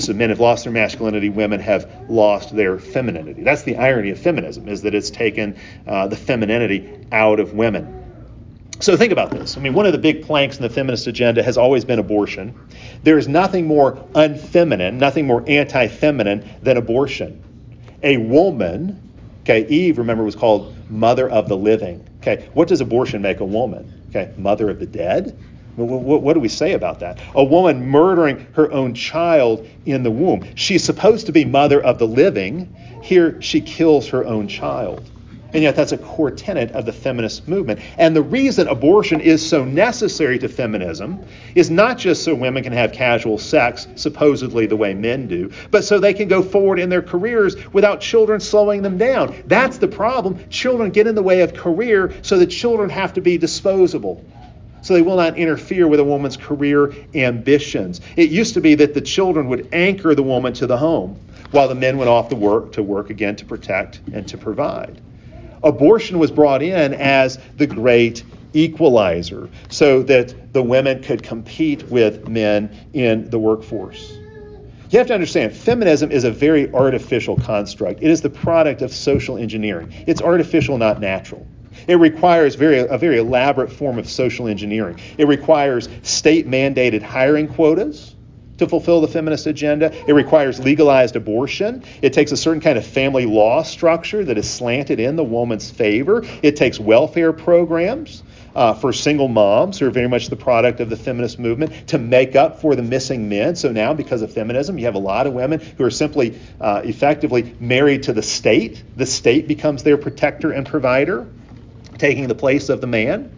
have lost their femininity. That's the irony of feminism, is that it's taken the femininity out of women. So think about this. One of the big planks in the feminist agenda has always been abortion. There is nothing more unfeminine, nothing more anti-feminine than abortion. A woman, Eve, remember, was called mother of the living. What does abortion make a woman? Mother of the dead? What do we say about that? A woman murdering her own child in the womb. She's supposed to be mother of the living. Here she kills her own child. And yet that's a core tenet of the feminist movement. And the reason abortion is so necessary to feminism is not just so women can have casual sex, supposedly the way men do, but so they can go forward in their careers without children slowing them down. That's the problem. Children get in the way of career, so the children have to be disposable. So they will not interfere with a woman's career ambitions. It used to be that the children would anchor the woman to the home while the men went off to work again to protect and to provide. Abortion was brought in as the great equalizer so that the women could compete with men in the workforce. You have to understand, feminism is a very artificial construct. It is the product of social engineering. It's artificial, not natural. It requires a very elaborate form of social engineering. It requires state-mandated hiring quotas to fulfill the feminist agenda. It requires legalized abortion. It takes a certain kind of family law structure that is slanted in the woman's favor. It takes welfare programs for single moms who are very much the product of the feminist movement to make up for the missing men. So now, because of feminism, you have a lot of women who are simply effectively married to the state. The state becomes their protector and provider, taking the place of the man.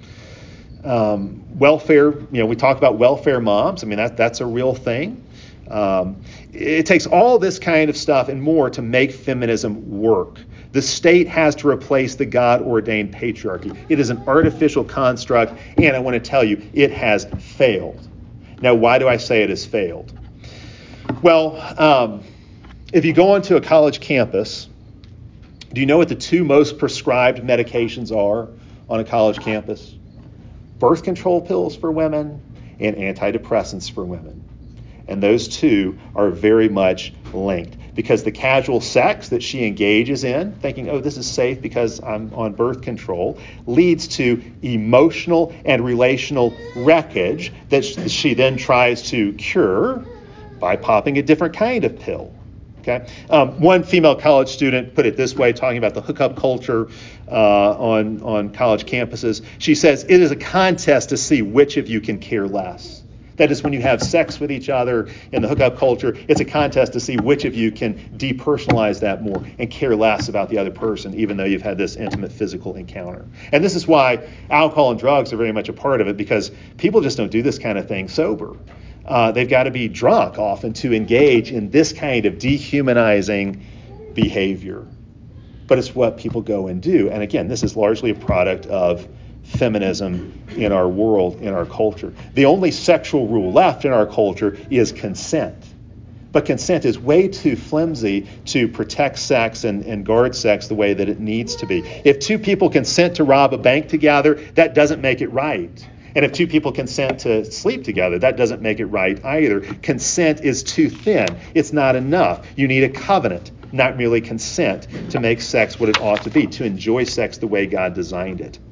Welfare, we talk about welfare moms. That's a real thing. It takes all this kind of stuff and more to make feminism work. The state has to replace the God-ordained patriarchy. It is an artificial construct, and I want to tell you, it has failed. Now, why do I say it has failed? Well, if you go onto a college campus, do you know what the two most prescribed medications are on a college campus? Birth control pills for women and antidepressants for women. And those two are very much linked because the casual sex that she engages in, thinking, this is safe because I'm on birth control, leads to emotional and relational wreckage that she then tries to cure by popping a different kind of pill. Okay. One female college student put it this way, talking about the hookup culture on college campuses. She says, it is a contest to see which of you can care less. That is, when you have sex with each other in the hookup culture, it's a contest to see which of you can depersonalize that more and care less about the other person, even though you've had this intimate physical encounter. And this is why alcohol and drugs are very much a part of it, because people just don't do this kind of thing sober. They've got to be drunk often to engage in this kind of dehumanizing behavior. But it's what people go and do. And again, this is largely a product of feminism in our world, in our culture. The only sexual rule left in our culture is consent. But consent is way too flimsy to protect sex and guard sex the way that it needs to be. If two people consent to rob a bank together, that doesn't make it right. And if two people consent to sleep together, that doesn't make it right either. Consent is too thin. It's not enough. You need a covenant, not merely consent, to make sex what it ought to be, to enjoy sex the way God designed it.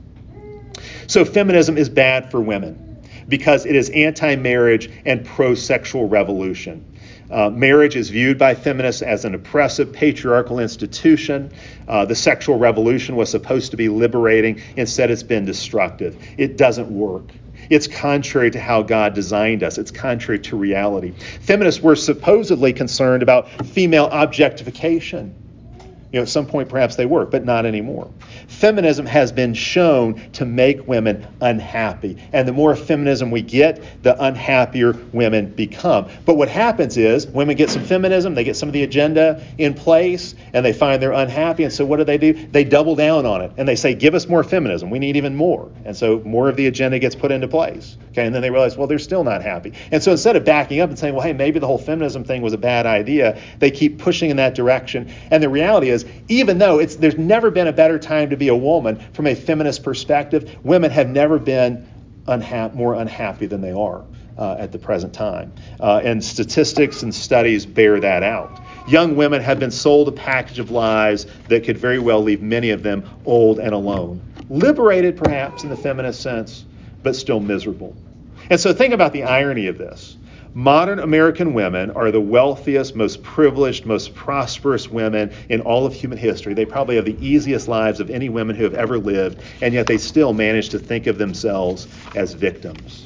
So feminism is bad for women because it is anti-marriage and pro-sexual revolution. Marriage is viewed by feminists as an oppressive, patriarchal institution. The sexual revolution was supposed to be liberating. Instead, it's been destructive. It doesn't work. It's contrary to how God designed us. It's contrary to reality. Feminists were supposedly concerned about female objectification. At some point, perhaps they were, but not anymore. Feminism has been shown to make women unhappy. And the more feminism we get, the unhappier women become. But what happens is women get some feminism, they get some of the agenda in place, and they find they're unhappy. And so what do? They double down on it. And they say, give us more feminism. We need even more. And so more of the agenda gets put into place. Okay, and then they realize, well, they're still not happy. And so instead of backing up and saying, well, hey, maybe the whole feminism thing was a bad idea, they keep pushing in that direction. And the reality is, even though there's never been a better time to be a woman from a feminist perspective, women have never been more unhappy than they are at the present time. And statistics and studies bear that out. Young women have been sold a package of lies that could very well leave many of them old and alone. Liberated, perhaps, in the feminist sense, but still miserable. And so think about the irony of this. Modern American women are the wealthiest, most privileged, most prosperous women in all of human history. They probably have the easiest lives of any women who have ever lived, and yet they still manage to think of themselves as victims.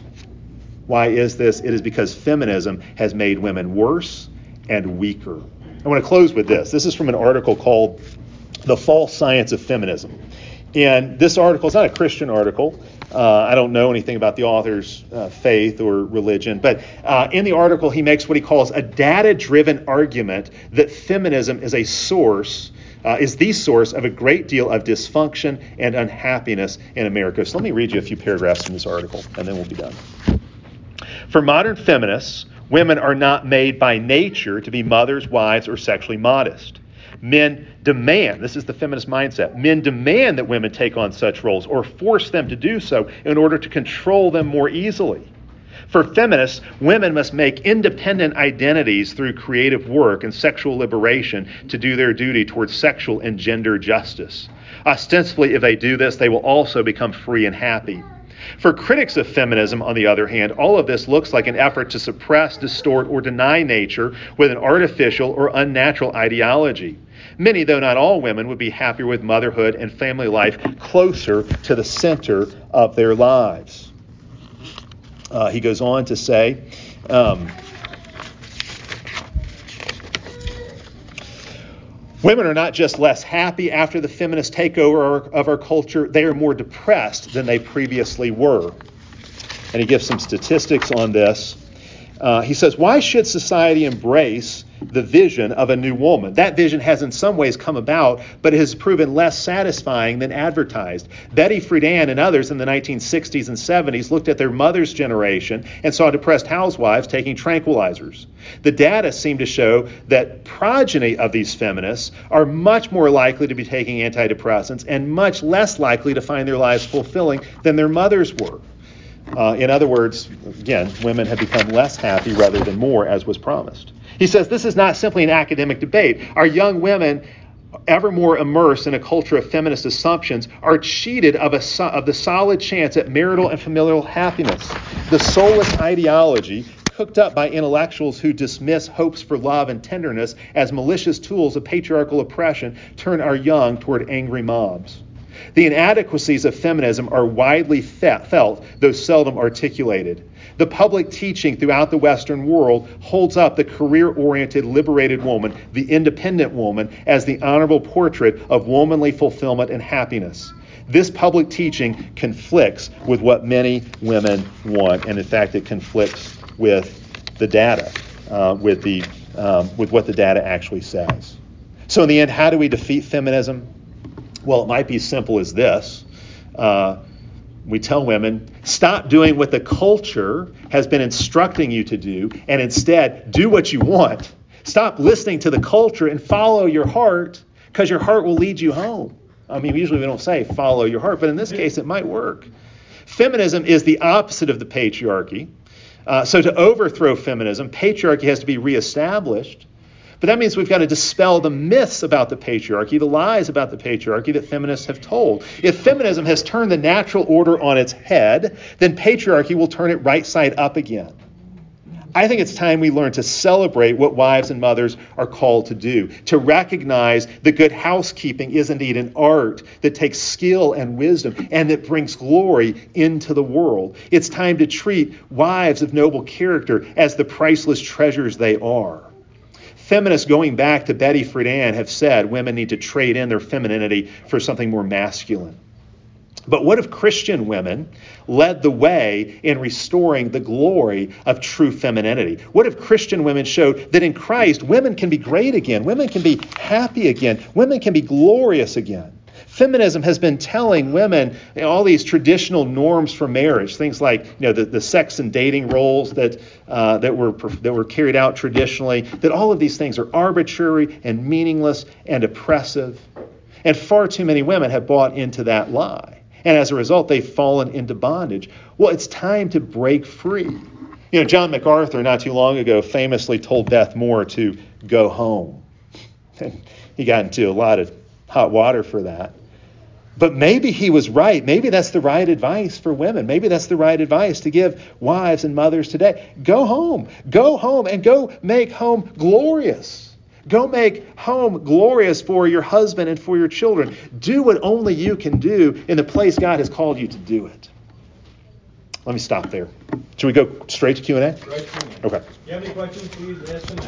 Why is this? It is because feminism has made women worse and weaker. I want to close with this. This is from an article called The False Science of Feminism. And this article is not a Christian article. I don't know anything about the author's faith or religion, but in the article he makes what he calls a data-driven argument that feminism is the source of a great deal of dysfunction and unhappiness in America. So let me read you a few paragraphs from this article, and then we'll be done. For modern feminists, women are not made by nature to be mothers, wives, or sexually modest. Men demand, this is the feminist mindset, men demand that women take on such roles or force them to do so in order to control them more easily. For feminists, women must make independent identities through creative work and sexual liberation to do their duty towards sexual and gender justice. Ostensibly, if they do this, they will also become free and happy. For critics of feminism, on the other hand, all of this looks like an effort to suppress, distort, or deny nature with an artificial or unnatural ideology. Many, though not all women, would be happier with motherhood and family life closer to the center of their lives. He goes on to say, women are not just less happy after the feminist takeover of our culture, they are more depressed than they previously were. And he gives some statistics on this. He says, why should society embrace the vision of a new woman? That vision has in some ways come about, but it has proven less satisfying than advertised. Betty Friedan and others in the 1960s and 70s looked at their mother's generation and saw depressed housewives taking tranquilizers. The data seem to show that progeny of these feminists are much more likely to be taking antidepressants and much less likely to find their lives fulfilling than their mothers were. In other words, again, women have become less happy rather than more, as was promised. He says this is not simply an academic debate. Our young women, ever more immersed in a culture of feminist assumptions, are cheated of the solid chance at marital and familial happiness. The soulless ideology cooked up by intellectuals who dismiss hopes for love and tenderness as malicious tools of patriarchal oppression turn our young toward angry mobs. The inadequacies of feminism are widely felt, though seldom articulated. The public teaching throughout the Western world holds up the career-oriented, liberated woman, the independent woman, as the honorable portrait of womanly fulfillment and happiness. This public teaching conflicts with what many women want, and in fact, it conflicts with the data, with what the data actually says. So in the end, how do we defeat feminism? Well, it might be simple as this. We tell women, stop doing what the culture has been instructing you to do, and instead do what you want. Stop listening to the culture and follow your heart, because your heart will lead you home. I mean, usually we don't say follow your heart, but in this case, it might work. Feminism is the opposite of the patriarchy. So to overthrow feminism, patriarchy has to be reestablished. But that means we've got to dispel the myths about the patriarchy, the lies about the patriarchy that feminists have told. If feminism has turned the natural order on its head, then patriarchy will turn it right side up again. I think it's time we learn to celebrate what wives and mothers are called to do, to recognize that good housekeeping is indeed an art that takes skill and wisdom and that brings glory into the world. It's time to treat wives of noble character as the priceless treasures they are. Feminists going back to Betty Friedan have said women need to trade in their femininity for something more masculine. But what if Christian women led the way in restoring the glory of true femininity? What if Christian women showed that in Christ, women can be great again, women can be happy again, women can be glorious again? Feminism has been telling women all these traditional norms for marriage, things like the sex and dating roles that were carried out traditionally, that all of these things are arbitrary and meaningless and oppressive. And far too many women have bought into that lie. And as a result, they've fallen into bondage. Well, it's time to break free. John MacArthur not too long ago famously told Beth Moore to go home. And he got into a lot of hot water for that. But maybe he was right. Maybe that's the right advice for women. Maybe that's the right advice to give wives and mothers today. Go home and go make home glorious. Go make home glorious for your husband and for your children. Do what only you can do in the place God has called you to do it. Let me stop there. Should we go straight to Q&A? Right to Q&A. Okay. If you have any questions, please ask them now.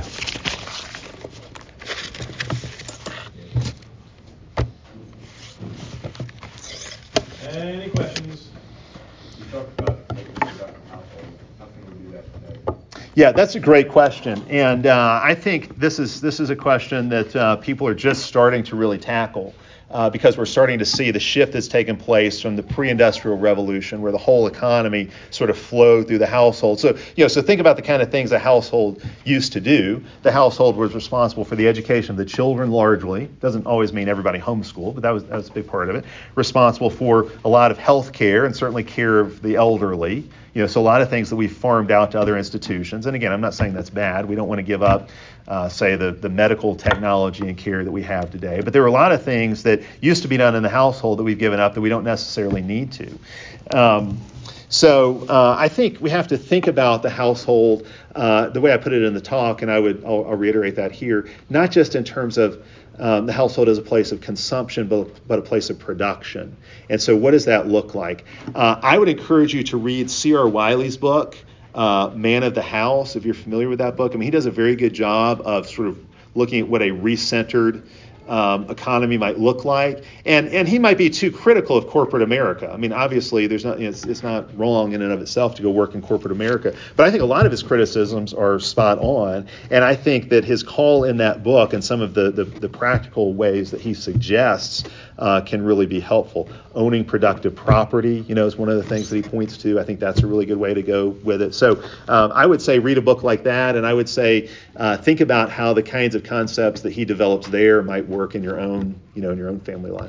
Any questions? You talked about making a productive household. How can we do that today? Yeah, that's a great question, and I think this is a question that people are just starting to really tackle because we're starting to see the shift that's taken place from the pre-industrial revolution, where the whole economy sort of flowed through the household. So think about the kind of things a household used to do. The household was responsible for the education of the children largely. Doesn't always mean everybody homeschooled, but that was a big part of it. Responsible for a lot of health care and certainly care of the elderly. So a lot of things that we farmed out to other institutions. And again, I'm not saying that's bad. We don't want to give up, say, the medical technology and care that we have today. But there are a lot of things that used to be done in the household that we've given up that we don't necessarily need to. So I think we have to think about the household the way I put it in the talk, and I'll reiterate that here, not just in terms of the household as a place of consumption, but a place of production. And so what does that look like? I would encourage you to read C.R. Wiley's book, Man of the House, if you're familiar with that book. I mean, he does a very good job of sort of looking at what a recentered economy might look like, and he might be too critical of corporate America. I mean, obviously, it's not wrong in and of itself to go work in corporate America, but I think a lot of his criticisms are spot on, and I think that his call in that book and some of the practical ways that he suggests can really be helpful. Owning productive property, is one of the things that he points to. I think that's a really good way to go with it. So I would say read a book like that, and I would say think about how the kinds of concepts that he develops there might work in your own, in your own family life.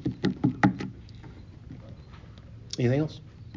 Anything else?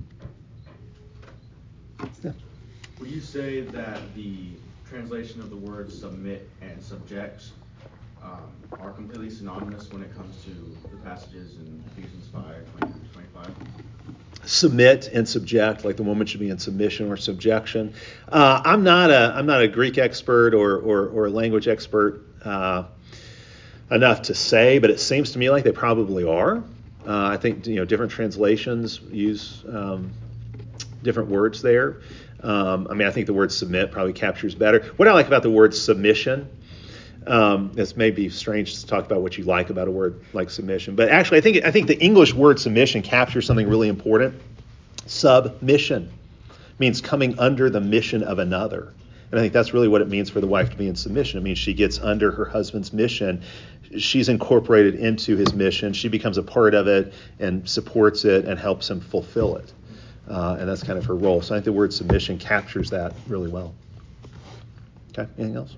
Yeah. Would you say that the translation of the words submit and subject are completely synonymous when it comes to the passages in Ephesians 5:20-25? submit and subject, like the woman should be in submission or subjection. I'm not a Greek expert or a language expert enough to say, but it seems to me like they probably are. I think different translations use different words there. I think the word submit probably captures better. What I like about the word submission, this may be strange to talk about what you like about a word like submission, but actually I think the English word submission captures something really important. Submission means coming under the mission of another. And I think that's really what it means for the wife to be in submission. It means she gets under her husband's mission. She's incorporated into his mission. She becomes a part of it and supports it and helps him fulfill it. And that's kind of her role. So I think the word submission captures that really well. Okay, anything else?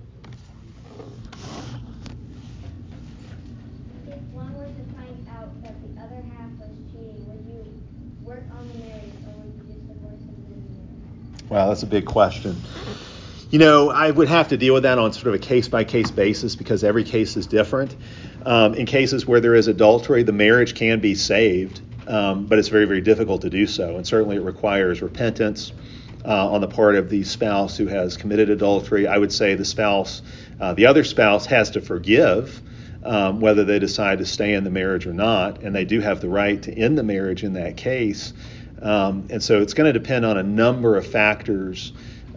If one were to find out that the other half was cheating, would you work on the marriage or would you just divorce and leave the marriage? Wow, that's a big question. I would have to deal with that on sort of a case-by-case basis because every case is different. In cases where there is adultery, the marriage can be saved, but it's very, very difficult to do so. And certainly it requires repentance on the part of the spouse who has committed adultery. I would say the other spouse has to forgive whether they decide to stay in the marriage or not, and they do have the right to end the marriage in that case. And so it's going to depend on a number of factors.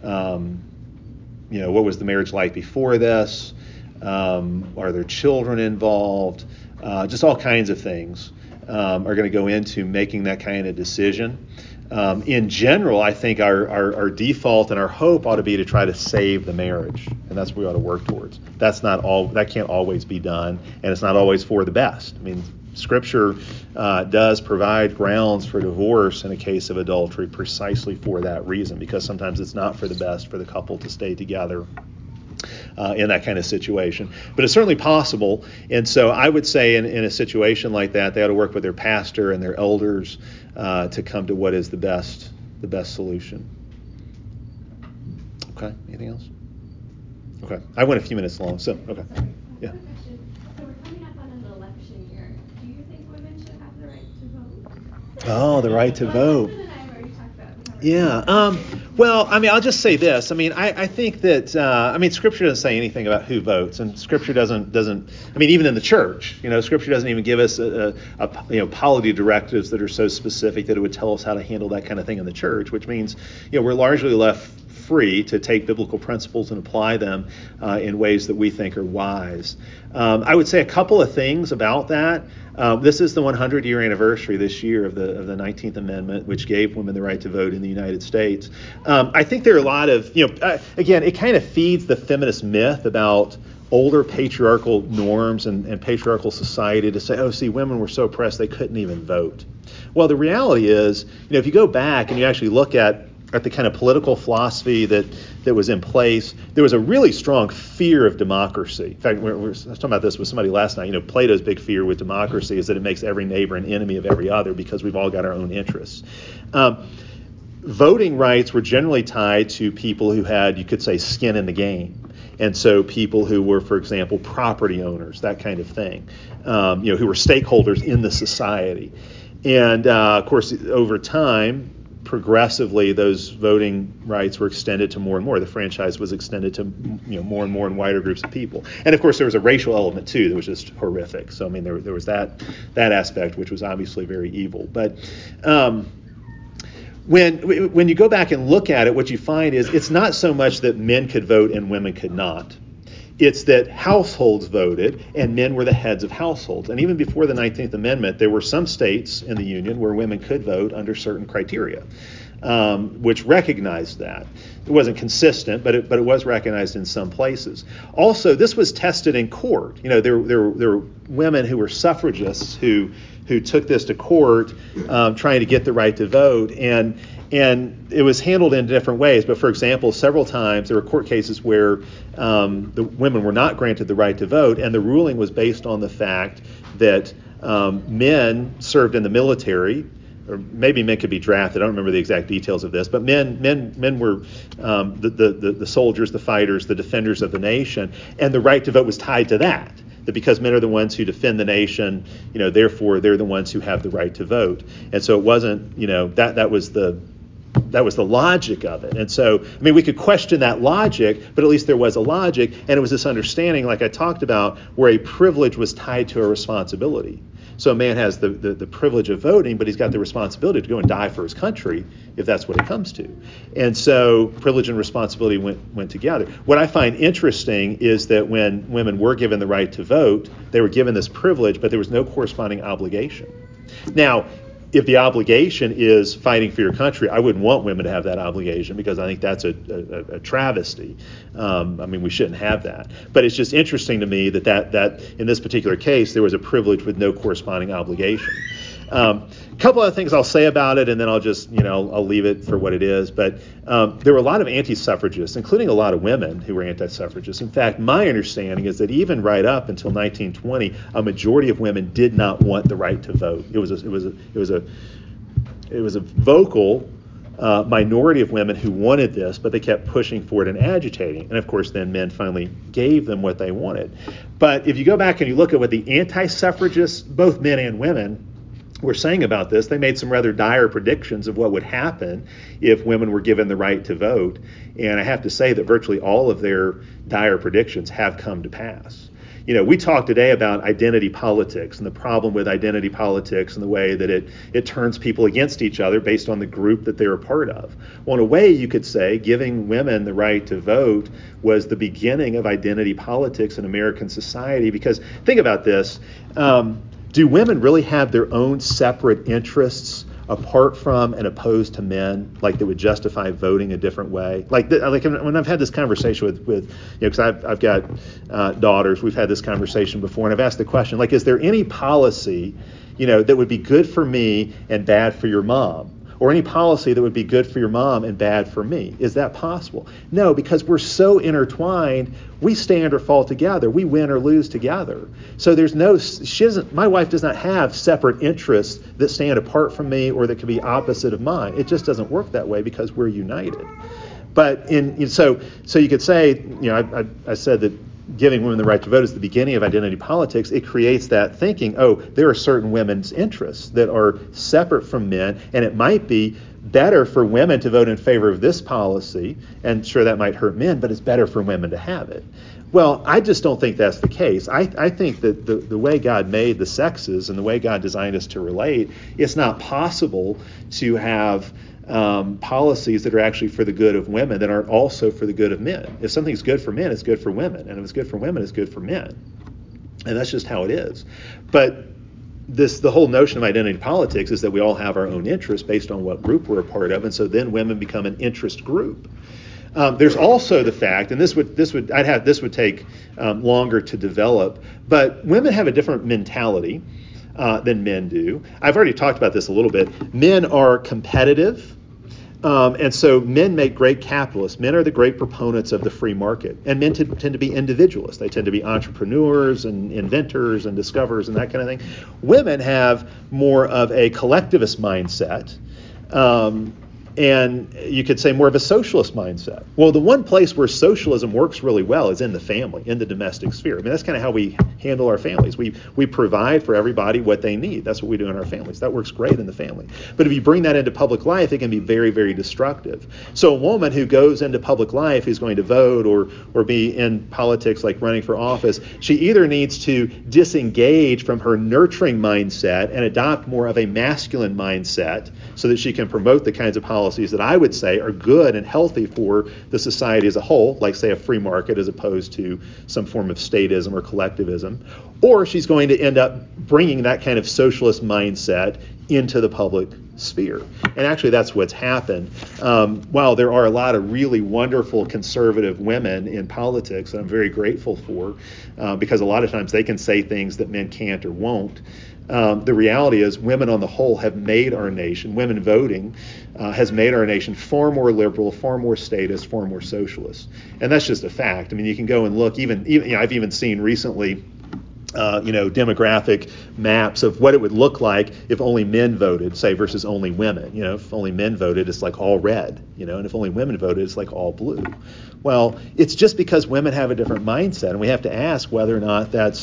What was the marriage like before this? Are there children involved? Just all kinds of things are going to go into making that kind of decision. In general, I think our default and our hope ought to be to try to save the marriage, and that's what we ought to work towards. That can't always be done, and it's not always for the best. Scripture does provide grounds for divorce in a case of adultery precisely for that reason, because sometimes it's not for the best for the couple to stay together in that kind of situation. But it's certainly possible, and so I would say in a situation like that, they ought to work with their pastor and their elders to come to what is the best solution. Okay, anything else? Okay, I went a few minutes long, so okay. Sorry. Yeah. Quick question. So we're coming up on an election year. Do you think women should have the right to vote? Oh, the right to vote. My husband and I have already talked about it. Yeah. Well, I'll just say this. I think that Scripture doesn't say anything about who votes, and Scripture doesn't. Even in the church, Scripture doesn't even give us polity directives that are so specific that it would tell us how to handle that kind of thing in the church. Which means, we're largely left free to take biblical principles and apply them in ways that we think are wise. I would say a couple of things about that. This is the 100-year anniversary this year of the 19th Amendment, which gave women the right to vote in the United States. I think there are a lot of, again, it kind of feeds the feminist myth about older patriarchal norms and patriarchal society to say, women were so oppressed they couldn't even vote. Well, the reality is, if you go back and you actually look at the kind of political philosophy that was in place, there was a really strong fear of democracy. In fact, I was talking about this with somebody last night. Plato's big fear with democracy is that it makes every neighbor an enemy of every other because we've all got our own interests. Voting rights were generally tied to people who had, you could say, skin in the game. And so people who were, for example, property owners, that kind of thing, who were stakeholders in the society. And, of course, over time, progressively, those voting rights were extended to more and more. The franchise was extended to more and more and wider groups of people. And of course, there was a racial element too that was just horrific. So there was that aspect, which was obviously very evil. But when you go back and look at it, what you find is it's not so much that men could vote and women could not. It's that households voted and men were the heads of households. And even before the 19th Amendment, there were some states in the Union where women could vote under certain criteria, which recognized that. It wasn't consistent, but it was recognized in some places. Also, this was tested in court. There were women who were suffragists who took this to court trying to get the right to vote, and it was handled in different ways. But for example, several times there were court cases where the women were not granted the right to vote, and the ruling was based on the fact that men served in the military, or maybe men could be drafted. I don't remember the exact details of this, but men were the soldiers, the fighters, the defenders of the nation, and the right to vote was tied to that. that because men are the ones who defend the nation, therefore they're the ones who have the right to vote. And so it wasn't, that was the logic of it. And so, we could question that logic, but at least there was a logic, and it was this understanding, like I talked about, where a privilege was tied to a responsibility. So a man has the privilege of voting, but he's got the responsibility to go and die for his country if that's what it comes to. And so privilege and responsibility went together. What I find interesting is that when women were given the right to vote, they were given this privilege, but there was no corresponding obligation. Now, if the obligation is fighting for your country, I wouldn't want women to have that obligation because I think that's a travesty. We shouldn't have that. But it's just interesting to me that in this particular case, there was a privilege with no corresponding obligation. A couple other things I'll say about it, and then I'll just, I'll leave it for what it is. But there were a lot of anti-suffragists, including a lot of women who were anti-suffragists. In fact, my understanding is that even right up until 1920, a majority of women did not want the right to vote. It was a vocal minority of women who wanted this, but they kept pushing for it and agitating. And of course, then men finally gave them what they wanted. But if you go back and you look at what the anti-suffragists, both men and women, were saying about this, they made some rather dire predictions of what would happen if women were given the right to vote. And I have to say that virtually all of their dire predictions have come to pass. We talked today about identity politics and the problem with identity politics and the way that it turns people against each other based on the group that they're a part of. Well, in a way, you could say giving women the right to vote was the beginning of identity politics in American society. Because think about this. Do women really have their own separate interests apart from and opposed to men, like that would justify voting a different way? Like when I've had this conversation with because I've got daughters, we've had this conversation before, and I've asked the question, like, is there any policy, that would be good for me and bad for your mom? Or any policy that would be good for your mom and bad for me? Is that possible? No, because we're so intertwined, we stand or fall together. We win or lose together. So my wife does not have separate interests that stand apart from me or that could be opposite of mine. It just doesn't work that way because we're united. But so you could say, I said that giving women the right to vote is the beginning of identity politics. It creates that thinking, there are certain women's interests that are separate from men, and it might be better for women to vote in favor of this policy, and sure, that might hurt men, but it's better for women to have it. Well, I just don't think that's the case. I think that the way God made the sexes and the way God designed us to relate, it's not possible to have policies that are actually for the good of women that aren't also for the good of men. If something's good for men, it's good for women. And if it's good for women, it's good for men. And that's just how it is. But the whole notion of identity politics is that we all have our own interests based on what group we're a part of. And so then women become an interest group. There's also the fact, and this would take longer to develop, but women have a different mentality than men do. I've already talked about this a little bit. Men are competitive. And so men make great capitalists. Men are the great proponents of the free market. And men tend to be individualists. They tend to be entrepreneurs and inventors and discoverers and that kind of thing. Women have more of a collectivist mindset. And you could say more of a socialist mindset. Well, the one place where socialism works really well is in the family, in the domestic sphere. That's kind of how we handle our families. We provide for everybody what they need. That's what we do in our families. That works great in the family. But if you bring that into public life, it can be very, very destructive. So a woman who goes into public life, who's going to vote or be in politics, like running for office, she either needs to disengage from her nurturing mindset and adopt more of a masculine mindset so that she can promote the kinds of policies that I would say are good and healthy for the society as a whole, like, say, a free market as opposed to some form of statism or collectivism, or she's going to end up bringing that kind of socialist mindset into the public sphere. And actually, that's what's happened. While there are a lot of really wonderful conservative women in politics that I'm very grateful for, because a lot of times they can say things that men can't or won't, the reality is women on the whole have made our nation, women voting has made our nation far more liberal, far more statist, far more socialist. And that's just a fact. I mean, you can go and look, even I've even seen recently demographic maps of what it would look like if only men voted, say, versus only women. If only men voted, it's like all red, and if only women voted, it's like all blue. Well, it's just because women have a different mindset, and we have to ask whether or not that's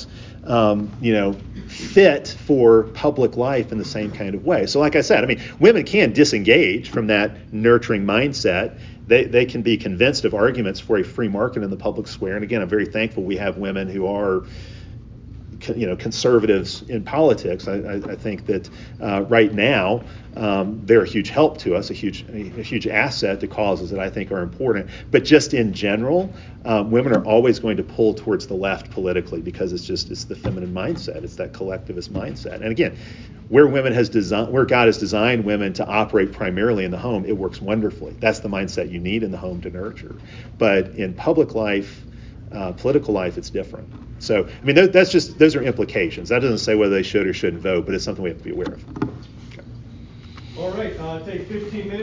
fit for public life in the same kind of way. So like I said, I mean, women can disengage from that nurturing mindset. They can be convinced of arguments for a free market in the public square. And again, I'm very thankful we have women who are conservatives in politics. I think that right now they're a huge help to us, a huge asset to causes that I think are important. But just in general, women are always going to pull towards the left politically because it's the feminine mindset. It's that collectivist mindset. And again, where God has designed women to operate primarily in the home, it works wonderfully. That's the mindset you need in the home to nurture. But in public life, political life, it's different. So, I mean, those are implications. That doesn't say whether they should or shouldn't vote, but it's something we have to be aware of. Okay. All right, take 15 minutes.